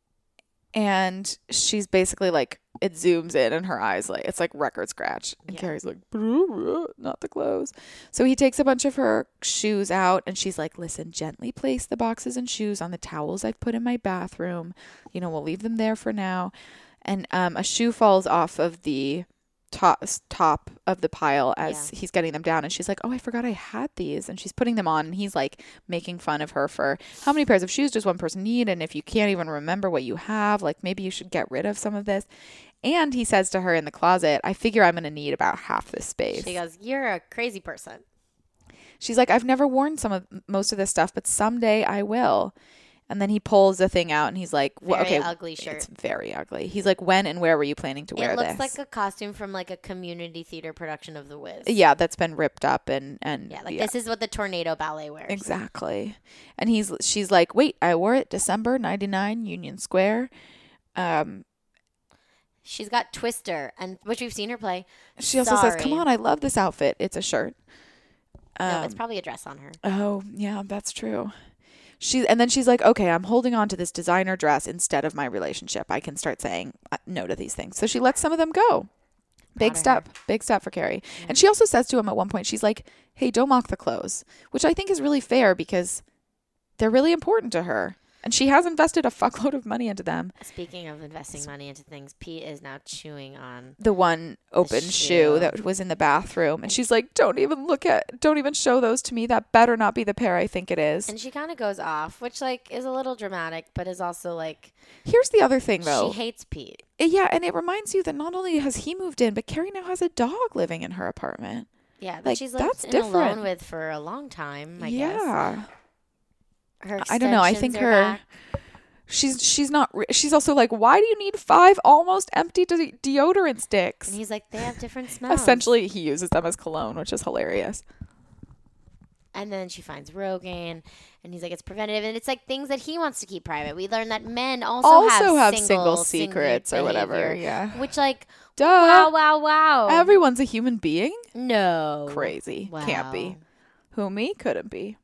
and she's basically like, it zooms in and her eyes, like, it's like record scratch. And Yeah. Carrie's like, not the clothes. So he takes a bunch of her shoes out and she's like, listen, gently place the boxes and shoes on the towels I've put in my bathroom. You know, we'll leave them there for now. And um, a shoe falls off of the top top of the pile as Yeah. he's getting them down, and she's like, oh, I forgot I had these, and she's putting them on, and he's like making fun of her for how many pairs of shoes does one person need, and if you can't even remember what you have, like, maybe you should get rid of some of this. And he says to her in the closet, I figure I'm going to need about half this space. She goes, you're a crazy person. She's like, I've never worn some of most of this stuff, but someday I will. And then he pulls the thing out and he's like, well, Very okay, ugly shirt. It's very ugly. He's like, when and where were you planning to wear It looks this? like a costume from like a community theater production of The Wiz. Yeah, that's been ripped up and and Yeah, like this is what the Tornado Ballet wears. Exactly. And he's she's like, wait, I wore it December ninety-nine, Union Square. Um, She's got Twister, and which we've seen her play. she also says, Sorry. come on, I love this outfit. It's a shirt. Um, No, it's probably a dress on her. Oh, yeah, that's true. She and then she's like, okay, I'm holding on to this designer dress instead of my relationship. I can start saying uh, no to these things. So she lets some of them go. Big of step. Big step for Carrie. And she also says to him at one point, she's like, hey, don't mock the clothes, which I think is really fair because they're really important to her. And she has invested a fuckload of money into them. Speaking of investing money into things, Pete is now chewing on. The one open shoe. shoe. that was in the bathroom. And she's like, don't even look at, don't even show those to me. That better not be the pair I think it is. And she kind of goes off, which like is a little dramatic, but is also like Here's the other thing, though. she hates Pete. Yeah, and it reminds you that not only has he moved in, but Carrie now has a dog living in her apartment. Yeah, that Like, she's lived that's in different. alone with for a long time, I guess. Yeah. Her I don't know. I think extensions are her. back. She's she's not. re- She's also like, why do you need five almost empty de- deodorant sticks? And he's like, they have different smells. Essentially, he uses them as cologne, which is hilarious. And then she finds Rogaine, and he's like, it's preventative. And it's like things that he wants to keep private. We learned that men also, Also have single, single secrets or whatever, behavior, yeah. Which, like, Duh. wow, wow, wow. Everyone's a human being. no. Crazy. Can't be. Wow. Who, me? Couldn't be.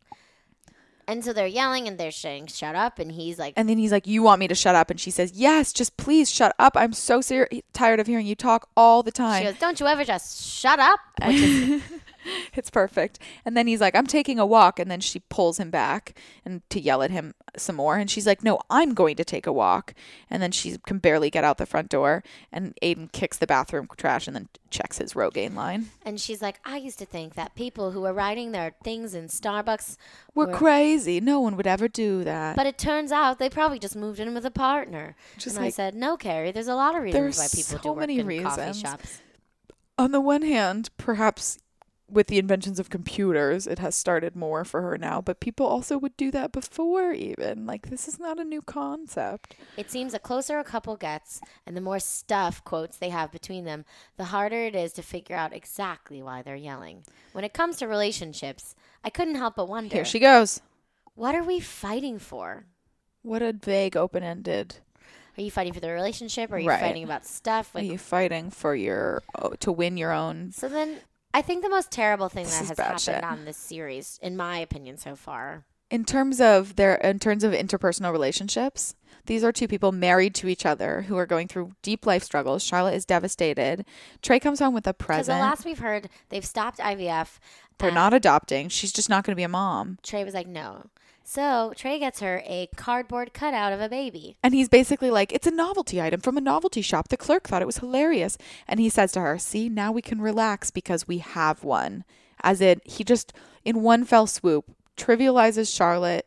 And so they're yelling, and they're saying, shut up. And he's like, And then he's like, you want me to shut up? And she says, yes, just please shut up. I'm so ser- tired of hearing you talk all the time. she goes, don't you ever just shut up. Which is, It's perfect. And then he's like, I'm taking a walk. And then she pulls him back and to yell at him some more. And she's like, no, I'm going to take a walk. And then she can barely get out the front door. And Aiden kicks the bathroom trash and then checks his Rogaine line. and she's like, I used to think that people who were writing their things in Starbucks We're were crazy. No one would ever do that. But it turns out they probably just moved in with a partner. Just and I like- said, no, Carrie, there's a lot of There's reasons why people so do work many in coffee reasons. shops. On the one hand, perhaps with the inventions of computers, it has started more for her now. But people also would do that before even. Like, this is not a new concept. It seems the closer a couple gets and the more stuff, quotes, they have between them, the harder it is to figure out exactly why they're yelling. When it comes to relationships, I couldn't help but wonder, Here she goes. what are we fighting for? What a vague open-ended. Are you fighting for the relationship? Are you Right. fighting about stuff? Are Like, you fighting for your oh, to win your own? so then I think the most terrible thing This that is has bad happened shit. on this series, in my opinion so far, In terms of their in terms of interpersonal relationships, these are two people married to each other who are going through deep life struggles. Charlotte is devastated. Trey comes home with a because the present. last we've heard, they've stopped I V F. They're and not adopting. She's just not going to be a mom. Trey was like, no. So Trey gets her a cardboard cutout of a baby. And he's basically like, it's a novelty item from a novelty shop. The clerk thought it was hilarious. And he says to her, see, now we can relax because we have one. As in, he just, in one fell swoop, trivializes Charlotte,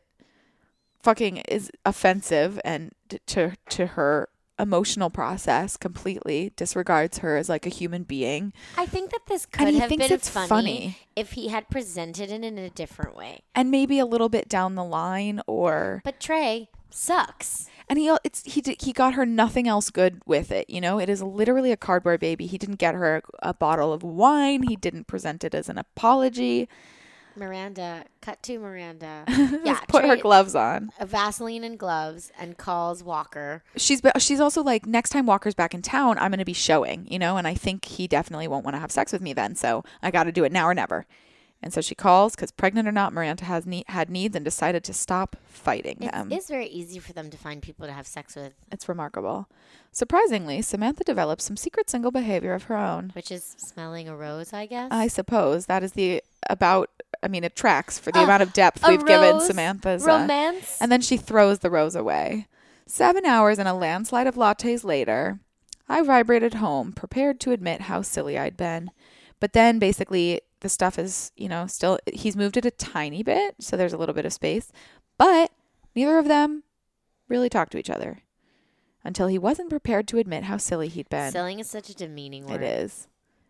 fucking is offensive and t- to to her emotional process completely, disregards her as like a human being. I think that this And could he have thinks been it's funny, funny. if he had presented it in a different way. And maybe a little bit down the line or... But Trey sucks. And he it's he did, he got her nothing else good with it, you know? It is literally a cardboard baby. He didn't get her a, a bottle of wine. He didn't present it as an apology. Miranda, cut to Miranda. Yeah, Yeah, put her Trey- gloves on. A Vaseline and gloves, and calls Walker. She's be- she's also like, next time Walker's back in town, I'm going to be showing, you know? And I think he definitely won't want to have sex with me then, so I got to do it now or never. And so she calls because, pregnant or not, Miranda has ne- had needs and decided to stop fighting them. It is very easy for them to find people to have sex with, It's remarkable. Surprisingly, Samantha develops some secret single behavior of her own. which is smelling a rose, I guess. I suppose that is the about. I mean, it tracks for the Uh, amount of depth a we've given rose Samantha's. uh, romance. and then she throws the rose away. Seven hours and a landslide of lattes later, I vibrated home, prepared to admit how silly I'd been. But then basically the stuff is, you know, still, he's moved it a tiny bit, so there's a little bit of space. But neither of them really talk to each other until he wasn't prepared to admit how silly he'd been. Silly is such a demeaning word. It is.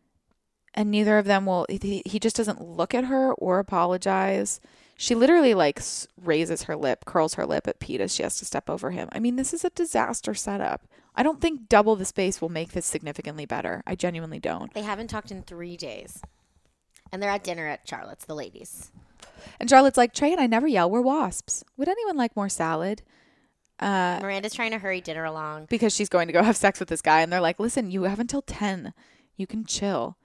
And neither of them will, he, he just doesn't look at her or apologize. She literally like s- raises her lip, curls her lip at Pete as she has to step over him. I mean, this is a disaster setup. I don't think double the space will make this significantly better. I genuinely don't. They haven't talked in three days. And they're at dinner at Charlotte's, the ladies. And Charlotte's like, Trey and I never yell. We're wasps. Would anyone like more salad? Uh, Miranda's trying to hurry dinner along. because she's going to go have sex with this guy. And they're like, listen, you have until ten. You can chill.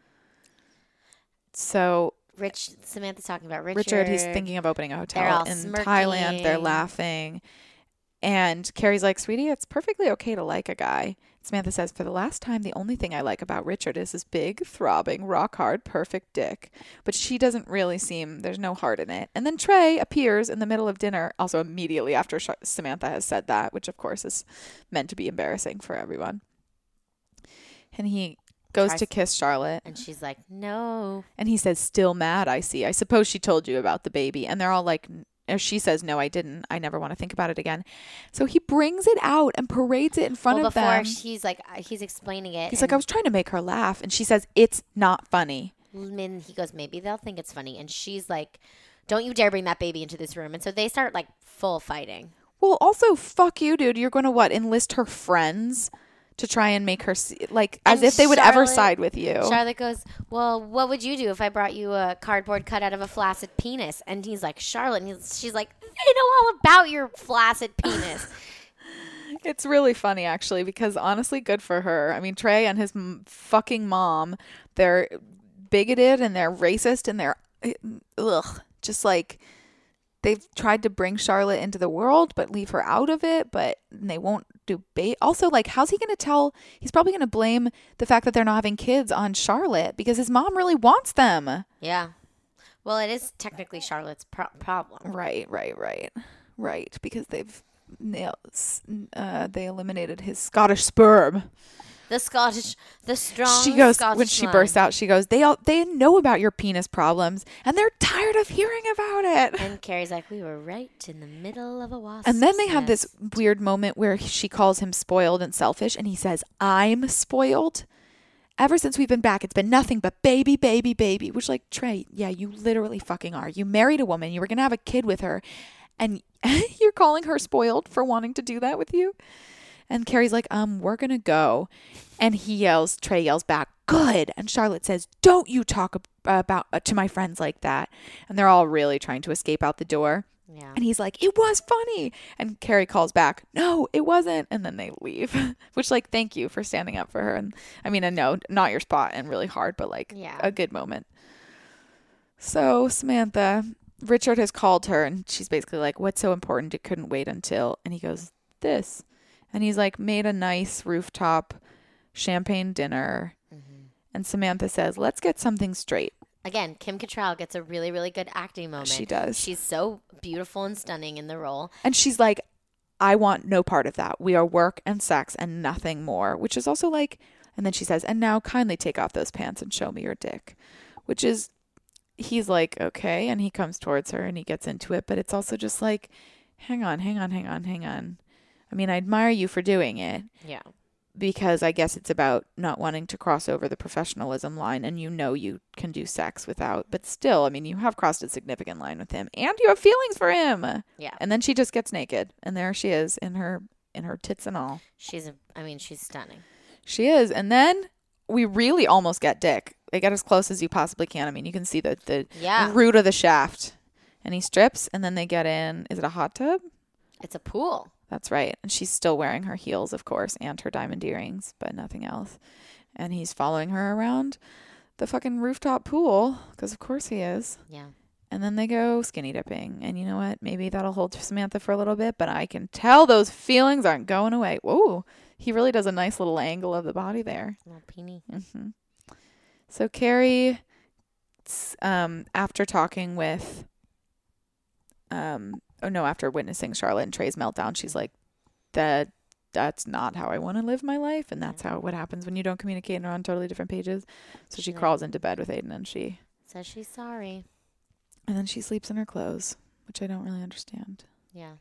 So Rich, Samantha's talking about Richard. Richard, he's thinking of opening a They're all hotel in Thailand. They're smirking. laughing. And Carrie's like, sweetie, it's perfectly okay to like a guy. Samantha says, for the last time, the only thing I like about Richard is his big, throbbing, rock hard, perfect dick. But she doesn't really seem, there's no heart in it. And then Trey appears in the middle of dinner, also immediately after Sh- Samantha has said that, which of course is meant to be embarrassing for everyone. And he goes Tries- to kiss Charlotte. And she's like, no. And he says, still mad, I see. I suppose she told you about the baby. And they're all like, or she says, no, I didn't. I never want to think about it again. So he brings it out and parades it in front well, of before them. she's like, uh, he's explaining it. He's like, I and was trying to make her laugh. And she says, it's not funny. And he goes, maybe they'll think it's funny. And she's like, don't you dare bring that baby into this room. And so they start like full fighting. Well, also, fuck you, dude. You're going to what? Enlist her friends to try and make her see, like, as And if they would ever Charlotte- side with you. Charlotte goes, well, what would you do if I brought you a cardboard cut out of a flaccid penis? And he's like, Charlotte. And he's, she's like, they know all about your flaccid penis. It's really funny, actually, because honestly, good for her. I mean, Trey and his m- fucking mom, they're bigoted and they're racist and they're, ugh, just like, they've tried to bring Charlotte into the world, but leave her out of it, but they won't do bait. Also, like, how's he going to tell? He's probably going to blame the fact that they're not having kids on Charlotte because his mom really wants them. Yeah. Well, it is technically Charlotte's pro- problem. Right, right, right, right. Because they've nailed, uh, they eliminated his Scottish sperm. The Scottish, the strong She goes Scottish when she line. bursts out. She goes, they all they know about your penis problems, and they're tired of hearing about it. And Carrie's like, we were right in the middle of a wasp. And then they have this weird moment where she calls him spoiled and selfish, and he says, I'm spoiled. Ever since we've been back, it's been nothing but baby, baby, baby. Which, like, Trey, yeah, you literally fucking are. You married a woman. You were going to have a kid with her. And you're calling her spoiled for wanting to do that with you? And Carrie's like, um, we're going to go. And he yells, Trey yells back, good. And Charlotte says, don't you talk ab- about uh, to my friends like that. And they're all really trying to escape out the door. Yeah. And he's like, it was funny. And Carrie calls back, no, it wasn't. And then they leave, which, like, thank you for standing up for her. And I mean, I know not your spot and really hard, but like Yeah. a good moment. So Samantha, Richard has called her and she's basically like, what's so important? It couldn't wait until, and he goes, this. And he's like, made a nice rooftop champagne dinner. Mm-hmm. And Samantha says, let's get something straight. Again, Kim Cattrall gets a really, really good acting moment. She does. She's so beautiful and stunning in the role. And she's like, I want no part of that. We are work and sex and nothing more, which is also like, and then she says, and now kindly take off those pants and show me your dick, which is, he's like, okay. And he comes towards her and he gets into it. But it's also just like, hang on, hang on, hang on, hang on. I mean, I admire you for doing it. Yeah. Because I guess it's about not wanting to cross over the professionalism line, and you know you can do sex without, but still, I mean, you have crossed a significant line with him and you have feelings for him. Yeah. And then she just gets naked and there she is in her in her tits and all. She's, a, I mean, she's stunning. She is. And then we really almost get Dick. They get as close as you possibly can. I mean, you can see the, the Yeah. root of the shaft. And he strips and then they get in. Is it a hot tub? It's a pool. That's right. And she's still wearing her heels, of course, and her diamond earrings, but nothing else. And he's following her around the fucking rooftop pool, because of course he is. Yeah. And then they go skinny dipping. And you know what? Maybe that'll hold Samantha for a little bit, but I can tell those feelings aren't going away. Whoa. He really does a nice little angle of the body there. Little peenie. Mm-hmm. So Carrie, um, after talking with... um. Oh, no, after witnessing Charlotte and Trey's meltdown, she's like, that that's not how I want to live my life. And that's how what happens when you don't communicate and are on totally different pages. So she Yeah. crawls into bed with Aiden and she... Says she's sorry. And then she sleeps in her clothes, which I don't really understand. Yeah.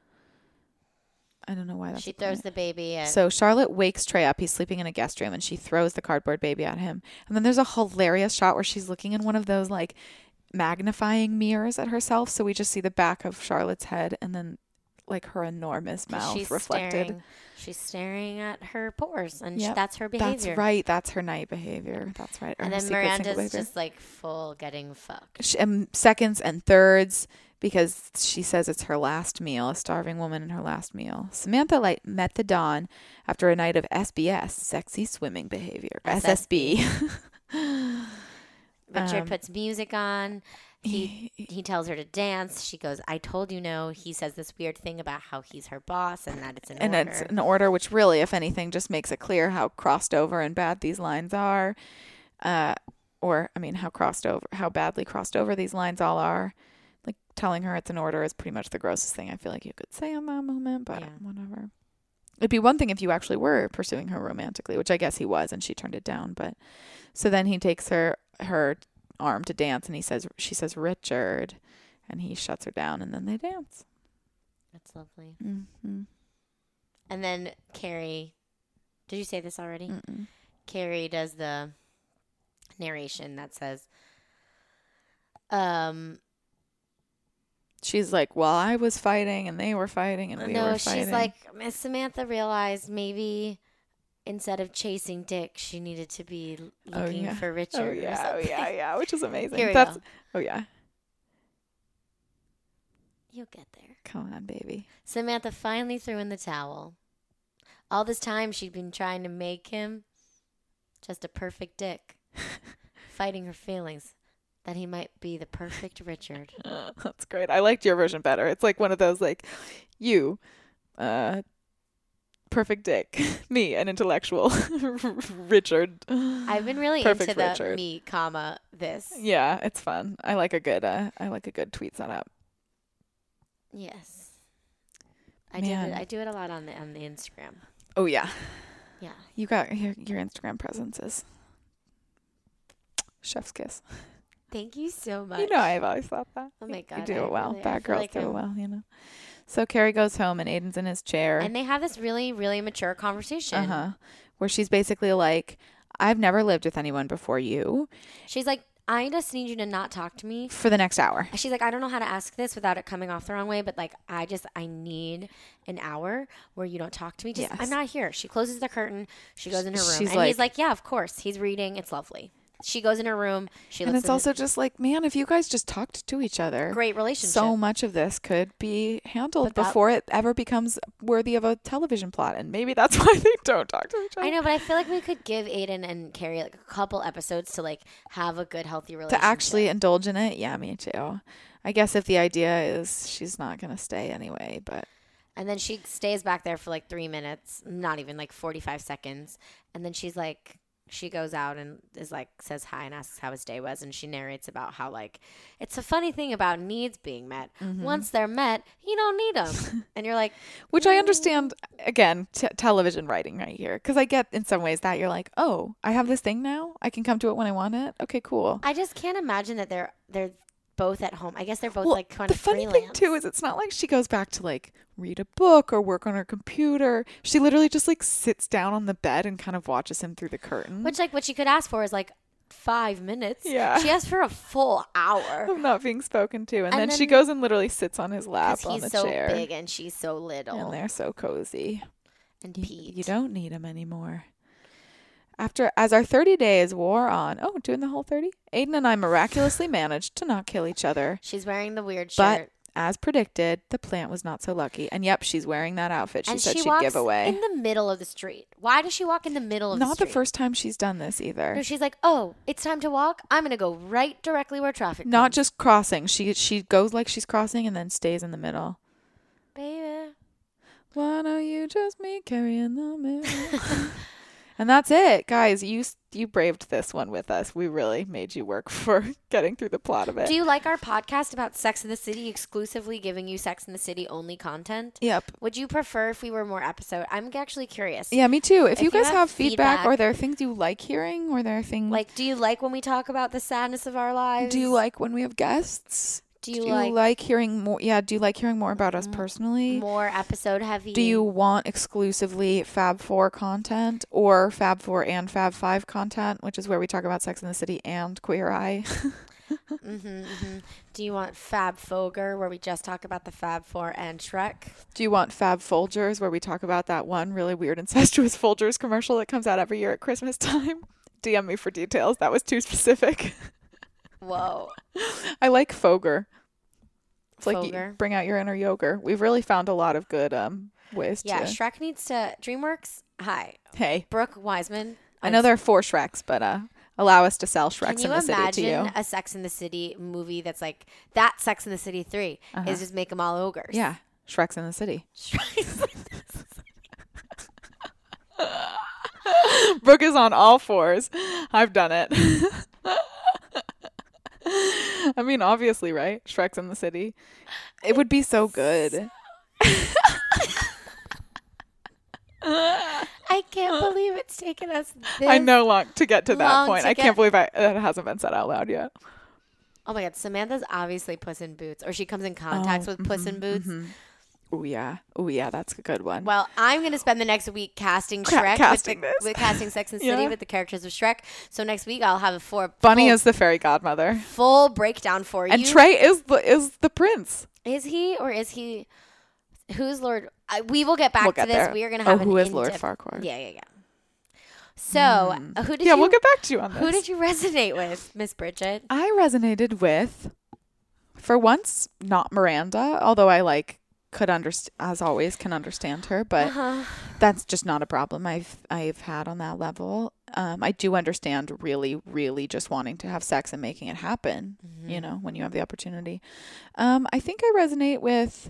I don't know why that's She the throws point. the baby at... So Charlotte wakes Trey up. He's sleeping in a guest room and she throws the cardboard baby at him. And then there's a hilarious shot where she's looking in one of those like magnifying mirrors at herself. So we just see the back of Charlotte's head and then like her enormous mouth she's reflected. Staring, she's staring at her pores, and Yep, sh- that's her behavior. That's right. That's her night behavior. That's right. Or And her then secret single Miranda's behavior. just like full getting fucked. She, um, seconds and thirds because she says it's her last meal, a starving woman in her last meal. Samantha like met the dawn after a night of S B S, sexy swimming behavior, S S B. Richard Um, puts music on. He he tells her to dance. She goes, I told you no. He says this weird thing about how he's her boss and that it's an and order. it's an order, which really, if anything, just makes it clear how crossed over and bad these lines are. Uh, or, I mean, how crossed over, how badly crossed over these lines all are. Like, telling her it's an order is pretty much the grossest thing I feel like you could say in that moment, but Yeah. whatever. It'd be one thing if you actually were pursuing her romantically, which I guess he was, and she turned it down. But so then he takes her her arm to dance, and he says, she says, Richard, and he shuts her down, and then they dance. That's lovely. Mm-hmm. And then Carrie, did you say this already? Mm-mm. Carrie does the narration that says, um, she's like, well, I was fighting and they were fighting and we no, were fighting. she's like, Miss Samantha realized maybe instead of chasing Dick, she needed to be looking oh, yeah. for Richard. Oh, yeah. Or something. Oh, yeah. Yeah. Which is amazing. Here we That's, go. Oh, yeah. You'll get there. Come on, baby. Samantha finally threw in the towel. All this time, she'd been trying to make him just a perfect Dick, fighting her feelings that he might be the perfect Richard. That's great. I liked your version better. It's like one of those, like, you, uh, perfect Dick, me, an intellectual Richard. I've been really Perfect into the Richard. me, comma, this. Yeah, it's fun. I like a good, uh, I like a good tweet setup. Yes. I Man. do it. I do it a lot on the on the Instagram. Oh, yeah. Yeah. You got your, your Instagram presence is chef's kiss. Thank you so much. You know, I've always thought that. Oh my God. You do I it well. really- I Bad feel girls like do it I'm- well, you know. So Carrie goes home and Aiden's in his chair. And they have this really, really mature conversation. Uh-huh. Where she's basically like, I've never lived with anyone before you She's like, I just need you to not talk to me. for the next hour. She's like, I don't know how to ask this without it coming off the wrong way, but like, I just, I need an hour where you don't talk to me. Just, Yes. I'm not here. She closes the curtain. She goes in her room. She's and like- he's like, yeah, of course. He's reading. It's lovely. She goes in her room. She And looks it's in also just like, man, if you guys just talked to each other, great relationship. so much of this could be handled But that- before it ever becomes worthy of a television plot. And maybe that's why they don't talk to each other. I know, but I feel like we could give Aiden and Carrie like a couple episodes to like have a good, healthy relationship. To actually indulge in it, yeah, me too. I guess if the idea is she's not going to stay anyway, but And then she stays back there for like three minutes, not even like forty-five seconds. And then she's like, she goes out and is like, says hi and asks how his day was. And she narrates about how like, it's a funny thing about needs being met. Mm-hmm. Once they're met, you don't need them. And you're like, which I understand, again, t- television writing right here. Because I get in some ways that you're like, oh, I have this thing now. I can come to it when I want it. Okay, cool. I just can't imagine that they're, they're both at home. I guess they're both Well, like kind the of funny freelance. thing too is it's not like she goes back to like read a book or work on her computer. She literally just like sits down on the bed and kind of watches him through the curtain. Which like what she could ask for is like five minutes. Yeah. She asked for a full hour. of not being spoken to, and, And then, she then- goes and literally sits on his lap Because on he's the so chair, big and she's so little. and they're so cozy. And You, Pete. you don't need him anymore. After, as our thirty days wore on, oh, doing the whole thirty? Aiden and I miraculously managed to not kill each other. She's wearing the weird But shirt. as predicted, the plant was not so lucky. And yep, she's wearing that outfit she and said she she'd walks give away. in the middle of the street. Why does she walk in the middle of the Not street? the first time she's done this either. No, she's like, oh, it's time to walk. I'm going to go right directly where traffic Not comes. just crossing. She she goes like she's crossing and then stays in the middle. Baby. Why don't you just me Carrie in the middle? And that's it, guys. You you braved this one with us. We really made you work for getting through the plot of it. Do you like our podcast about Sex in the City exclusively giving you Sex in the City only content? Yep. Would you prefer if we were more episode? I'm actually curious. Yeah, me too. If, If you you guys have have feedback, feedback- or there are things you like hearing, or there are things Like, do you like when we talk about the sadness of our lives? do you like when we have guests? Do you do you like, like hearing more? Yeah, do you like hearing more about us personally? more episode heavy? Do you want exclusively Fab Four content or Fab Four and Fab Five content, which is where we talk about Sex in the City and Queer Eye? Mm-hmm, mm-hmm. Do you want Fab Foger, where we just talk about the Fab Four and Shrek? Do you want Fab Folgers, where we talk about that one really weird incestuous Folgers commercial that comes out every year at Christmas time? D M me for details. That was too specific. Whoa. I like Foger. It's like you Foger. bring out your inner yogurt. We've really found a lot of good um ways Yeah, to. Shrek needs to. DreamWorks, hi. Hey, Brooke Wiseman. I know there are four Shreks, but uh, allow us to sell Can Shreks you in the city to imagine you. a Sex in the City movie that's like that Sex in the City three Uh-huh. is just make them all ogres? Yeah, Shrek's in the city. Brooke is on all fours. I've done it. I mean, obviously, right? Shrek's in the city. It would be so good. I can't believe it's taken us this I know long to get to that long point. to I get- can't believe I, it hasn't been said out loud yet. Oh my God, Samantha's obviously Puss in Boots, or she comes in contact Oh, with Puss in mhm, Boots. mhm. Oh yeah. Oh yeah, that's a good one. Well, I'm going to spend the next week casting Ca- Shrek casting with, the, with casting Sex and the City Yeah. with the characters of Shrek. So next week I'll have a four Bunny full, is the fairy godmother. full breakdown for And you. Trey is the is the prince. Is he or is he? Who's Lord? I, we will get back We'll to get this. there. We are going to Oh, have who an is Lord in-depth- Farquaad? Yeah, yeah, yeah. So uh, who did yeah, you? we'll get back to you on this. Who did you resonate with, Miss Bridget? I resonated with, for once, not Miranda, although I like could understand, as always, can understand her, but Uh-huh. that's just not a problem I've I've had on that level. Um, I do understand really, really just wanting to have sex and making it happen. Mm-hmm. You know, when you have the opportunity. Um, I think I resonate with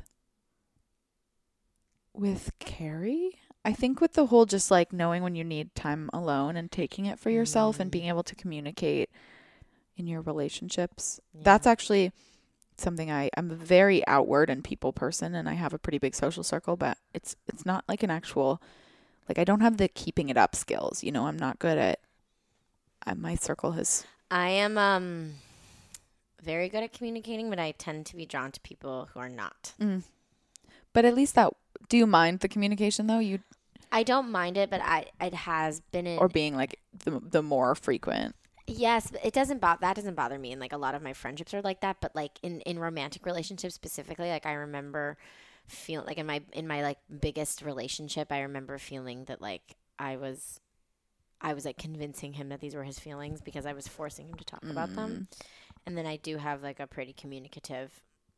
with Carrie. I think with the whole just like knowing when you need time alone and taking it for yourself and being able to communicate in your relationships. Yeah. That's actually something I, I'm a very outward and people person, and I have a pretty big social circle, but it's it's not like an actual, like I don't have the keeping it up skills. You know, I'm not good at, uh, my circle has. I am um very good at communicating, but I tend to be drawn to people who are not. Mm. But at least that, do you mind the communication though? You I don't mind it, but I it has been in or being like the the more frequent. Yes, but it doesn't bother that doesn't bother me, and like a lot of my friendships are like that. But like in, in romantic relationships specifically, like I remember feeling like in my in my like biggest relationship, I remember feeling that like I was, I was like convincing him that these were his feelings because I was forcing him to talk about them. And then I do have like a pretty communicative,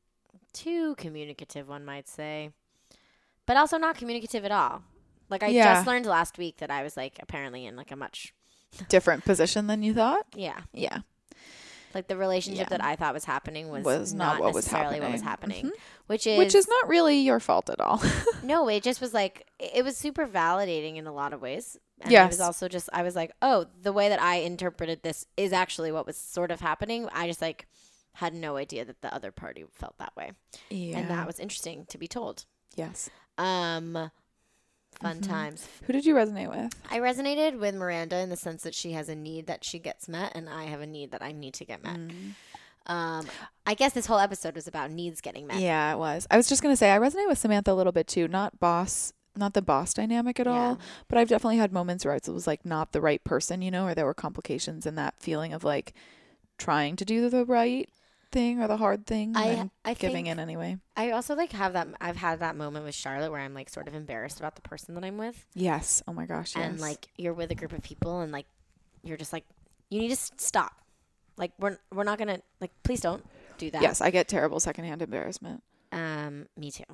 too communicative, one might say, but also not communicative at all. Like I Yeah. just learned last week that I was like apparently in like a much Different position than you thought. yeah. Yeah. Like the relationship Yeah. that I thought was happening was, Was not not, what was necessarily what was happening. happening, which is Which is not really your fault at all. no. It just was like it was super validating in a lot of ways. And Yes. it was also just I was like, oh, the way that I interpreted this is actually what was sort of happening. I just like had no idea that the other party felt that way, Yeah. and that was interesting to be told. Yes. Um, fun Mhm. times. Who did you resonate with? I resonated with Miranda in the sense that she has a need that she gets met, and I have a need that I need to get met. Mm. Um, I guess this whole episode was about needs getting met. Yeah, it was. I was just gonna say I resonate with Samantha a little bit too. Not boss, not the boss dynamic at all. Yeah. But I've definitely had moments where it was like not the right person, you know, or there were complications and that feeling of like trying to do the right thing or the hard thing I- and I giving think- in anyway. I also like have that. I've had that moment with Charlotte where I'm like sort of embarrassed about the person that I'm with, Yes. Oh my gosh. Yes. and like you're with a group of people, and like you're just like you need to s- stop. Like we're we're not gonna like please don't do that. yes, I get terrible secondhand embarrassment. Um. Me too.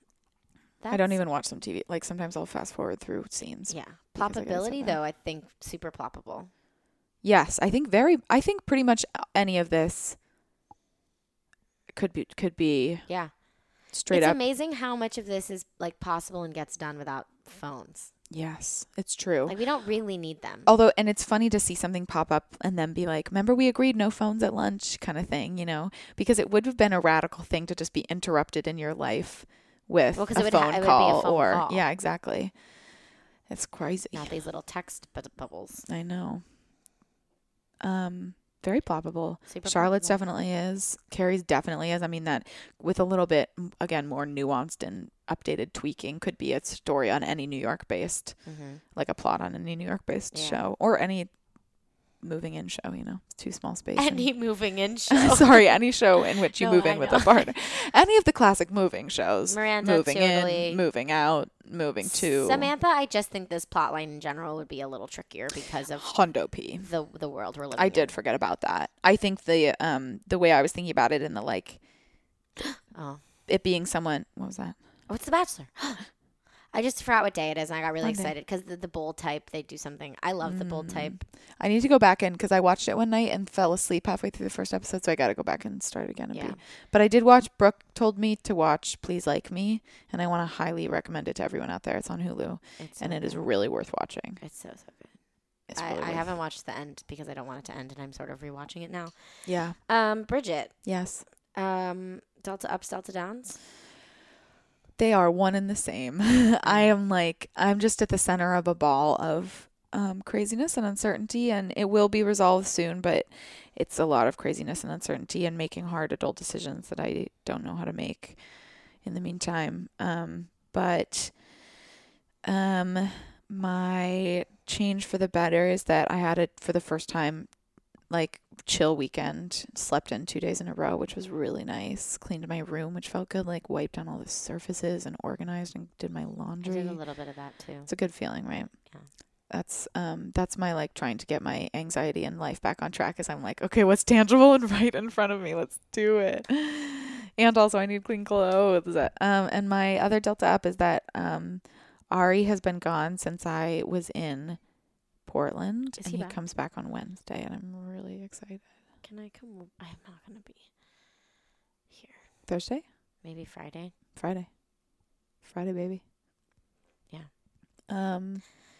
I don't That's- even watch some T V. Like sometimes I'll fast forward through scenes. Yeah. because I get it so Ploppability bad. though, I think super ploppable. Yes, I think very. I think pretty much any of this could be could be Yeah. straight it's up. amazing how much of this is like possible and gets done without phones. Yes, it's true. Like we don't really need them. Although, and it's funny to see something pop up and then be like, remember we agreed no phones at lunch kind of thing, you know, because it would have been a radical thing to just be interrupted in your life with Well, 'cause a it would ha- phone it would be a call phone or, call. yeah, exactly. It's crazy. Not these little text bu- bubbles. I know. Um, very ploppable. Super Charlotte's ploppable. definitely is. Carrie's definitely is. I mean, that with a little bit, m- again, more nuanced and updated tweaking could be a story on any New York based, Mm-hmm. like a plot on any New York based Yeah. show or any moving in show, you know, it's too small space. and- Any moving in show. Sorry, any show in which you No, move I in with know. a partner. Any of the classic moving shows. Miranda, moving totally. in, moving out, moving to Samantha, I just think this plot line in general would be a little trickier because of Hondo P. the the world we're living I in. did forget about that. I think the um the way I was thinking about it in the like Oh. it being someone, what was that? Oh, it's The Bachelor. I just forgot what day it is, and I got really Monday. excited because the, the bold type, they do something. I love the bold Mm. type. I need to go back in because I watched it one night and fell asleep halfway through the first episode, so I got to go back and start again. And Yeah. be. But I did watch. Brooke told me to watch Please Like Me, and I want to highly recommend it to everyone out there. It's on Hulu, It's and so it is good. really worth watching. It's so, so good. It's I, really I worth- haven't watched the end because I don't want it to end, and I'm sort of rewatching it now. Yeah. Um, Bridget, Yes. um, Delta Ups, Delta Downs. They are one and the same. I am like, I'm just at the center of a ball of um, craziness and uncertainty, and it will be resolved soon, but it's a lot of craziness and uncertainty and making hard adult decisions that I don't know how to make in the meantime. Um, but um, my change for the better is that I had it for the first time, like chill weekend, slept in two days in a row, which was really nice. Cleaned my room, which felt good, like wiped down all the surfaces and organized and did my laundry. I did a little bit of that too. It's a good feeling, right? Yeah. That's um that's my like trying to get my anxiety and life back on track, is I'm like, okay, what's tangible and right in front of me? Let's do it. And also I need clean clothes. Um and my other Delta up is that um Ari has been gone since I was in Portland, Is and he he back? comes back on Wednesday, and I'm really excited. Can I come? I'm not going to be here. Thursday? Maybe Friday. Friday. Friday, baby. Yeah. Um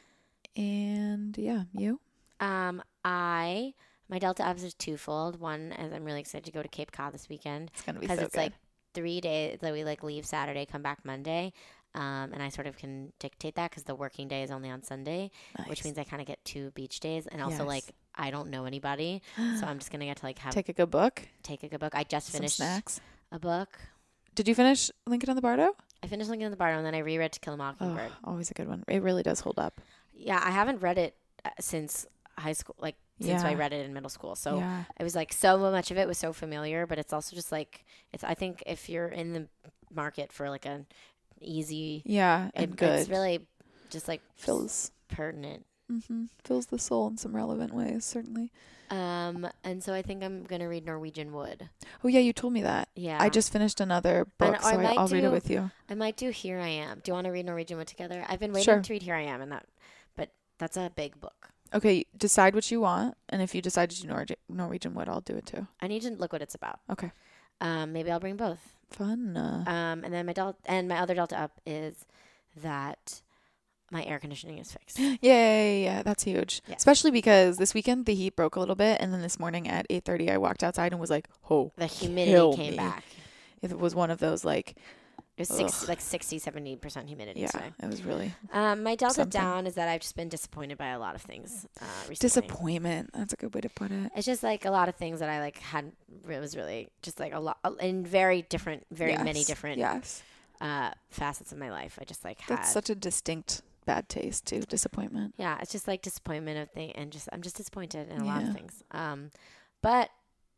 and yeah, you? Um, I my Delta ups is twofold. One is I'm really excited to go to Cape Cod this weekend It's gonna be because so it's good. like three days that we like leave Saturday, come back Monday, um, and I sort of can dictate that because the working day is only on Sunday, Nice. which means I kind of get two beach days, and also Yes. like I don't know anybody, so I'm just gonna get to like have take, Take a good book, a good book. I just some finished snacks. a book. Did you finish Lincoln on the Bardo? I finished Lincoln in the Bardo, and then I reread To Kill a Mockingbird. Oh, always a good one. It really does hold up. Yeah, I haven't read it uh, since high school, like since I Yeah. read it in middle school. So yeah. it was like so much of it was so familiar, but it's also just like it's. I think if you're in the market for like an easy, Yeah, it, and good. it's really just like fills pertinent. mm-hmm, fills the soul in some relevant ways, certainly. Um, and so I think I'm gonna read Norwegian Wood. Oh yeah, you told me that. Yeah, I just finished another book, And so I I might I'll read it do- with you. I might do Here I Am. Do you want to read Norwegian Wood together? I've been waiting Sure. to read Here I Am, and that, but that's a big book. Okay, decide what you want, and if you decide to do Norwegian, Norwegian Wood, I'll do it too. I need to look what it's about. Okay. Um, maybe I'll bring both. Fun. Uh, Um, and then my del- and my other Delta up is that my air conditioning is fixed. yeah, yeah, yeah, that's huge. Yes. Especially because this weekend the heat broke a little bit, and then this morning at eight thirty I walked outside and was like, "Oh, The humidity kill came me." back. It was one of those like, It was six, Ugh. like sixty, seventy percent humidity yeah, today. it was really Um, my Delta Something. down is that I've just been disappointed by a lot of things uh, recently. disappointment. That's a good way to put it. It's just like a lot of things that I like had. It was really just like a lot in very different, very many Yes, different Yes, uh, facets of my life. I just like had. that's such a distinct bad taste too. Disappointment. Yeah, it's just like disappointment of thing, and just I'm just disappointed in a lot Yeah. of things. Um, but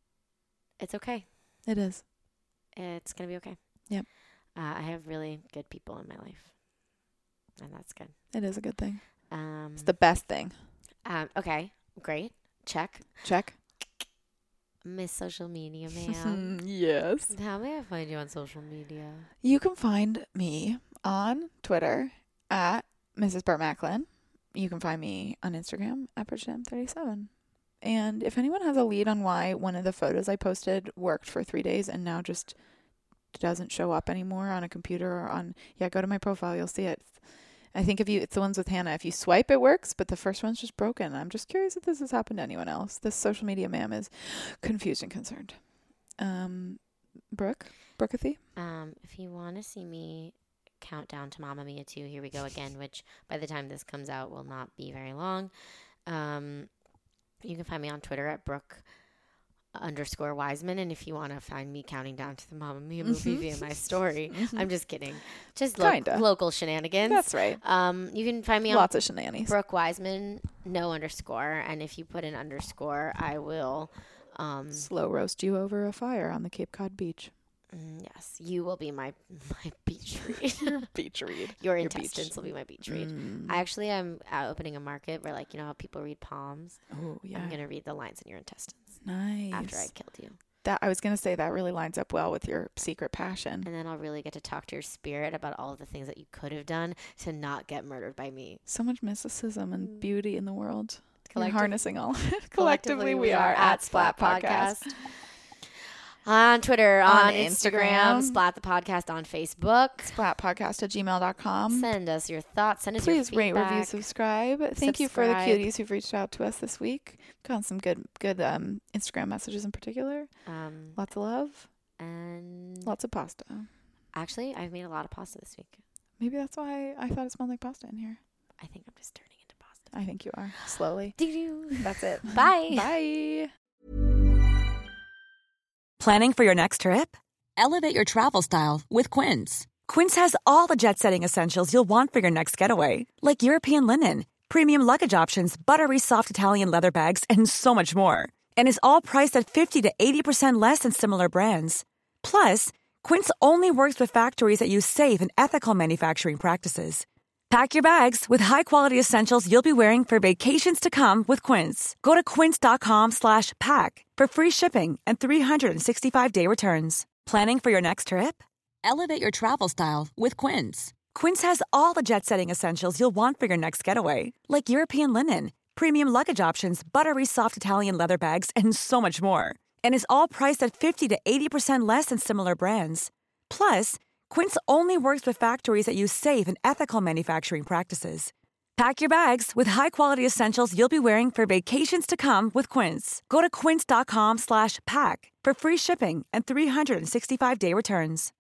it's okay. It is. It's gonna be okay. Yep. Uh, I have really good people in my life, and that's good. It is a good thing. Um, It's the best thing. um okay, great, check. Check. Miss Social Media, ma'am. yes. How may I find you on social media? You can find me on Twitter at Missus Burt Macklin. You can find me on Instagram at Bridgem thirty-seven. And if anyone has a lead on why one of the photos I posted worked for three days and now just doesn't show up anymore on a computer or on, yeah, go to my profile. You'll see it. I think if you, it's the ones with Hannah. If you swipe, it works, but the first one's just broken. I'm just curious if this has happened to anyone else. This social media ma'am is confused and concerned. Um, Brooke, Brookathy. Um, if you want to see me count down to Mamma Mia two, here we go again, which by the time this comes out will not be very long. Um, you can find me on Twitter at Brooke underscore Wiseman, and if you want to find me counting down to the Mamma Mia movie Mhm. via my story, I'm just kidding. Just lo- Kinda. local shenanigans. That's right. Um, you can find me on Lots of shenanigans. Brooke Wiseman, no underscore, and if you put an underscore, I will. Um, Slow roast you over a fire on the Cape Cod beach. mm, yes, you will be my my beach read. Beach read. Your Your intestines beach. will be my beach read. Mm. I actually am uh, opening a market where, like, you know how people read palms? Oh, yeah. I'm going to read the lines in your intestines Nice. after I killed you. That I was going to say that really lines up well with your secret passion. And then I'll really get to talk to your spirit about all of the things that you could have done to not get murdered by me. So much mysticism and beauty in the world. We're Collective- harnessing all. Collectively, we are at Splat Podcast. On Twitter, on, On Instagram, Instagram. Splat the Podcast on Facebook. Splatpodcast at gmail dot com. Send us your thoughts. Send us Please your rate, feedback. review, subscribe. Thank you for the Subscribe. cuties who've reached out to us this week. Got some good, good um, Instagram messages in particular. Um, Lots of love. and Lots of pasta. actually, I've made a lot of pasta this week. Maybe that's why I thought it smelled like pasta in here. I think I'm just turning into pasta. I think you are. Slowly. Doo-doo. That's it. Bye. Bye. Planning for your next trip? Elevate your travel style with Quince. Quince has all the jet-setting essentials you'll want for your next getaway, like European linen, premium luggage options, buttery soft Italian leather bags, and so much more. And is all priced at fifty to eighty percent less than similar brands. Plus, Quince only works with factories that use safe and ethical manufacturing practices. Pack your bags with high-quality essentials you'll be wearing for vacations to come with Quince. Go to quince.com slash pack for free shipping and three sixty-five day returns. Planning for your next trip? Elevate your travel style with Quince. Quince has all the jet-setting essentials you'll want for your next getaway, like European linen, premium luggage options, buttery soft Italian leather bags, and so much more. And is all priced at fifty to eighty percent less than similar brands. Plus, Quince only works with factories that use safe and ethical manufacturing practices. Pack your bags with high-quality essentials you'll be wearing for vacations to come with Quince. Go to quince.com slash pack for free shipping and three sixty-five day returns.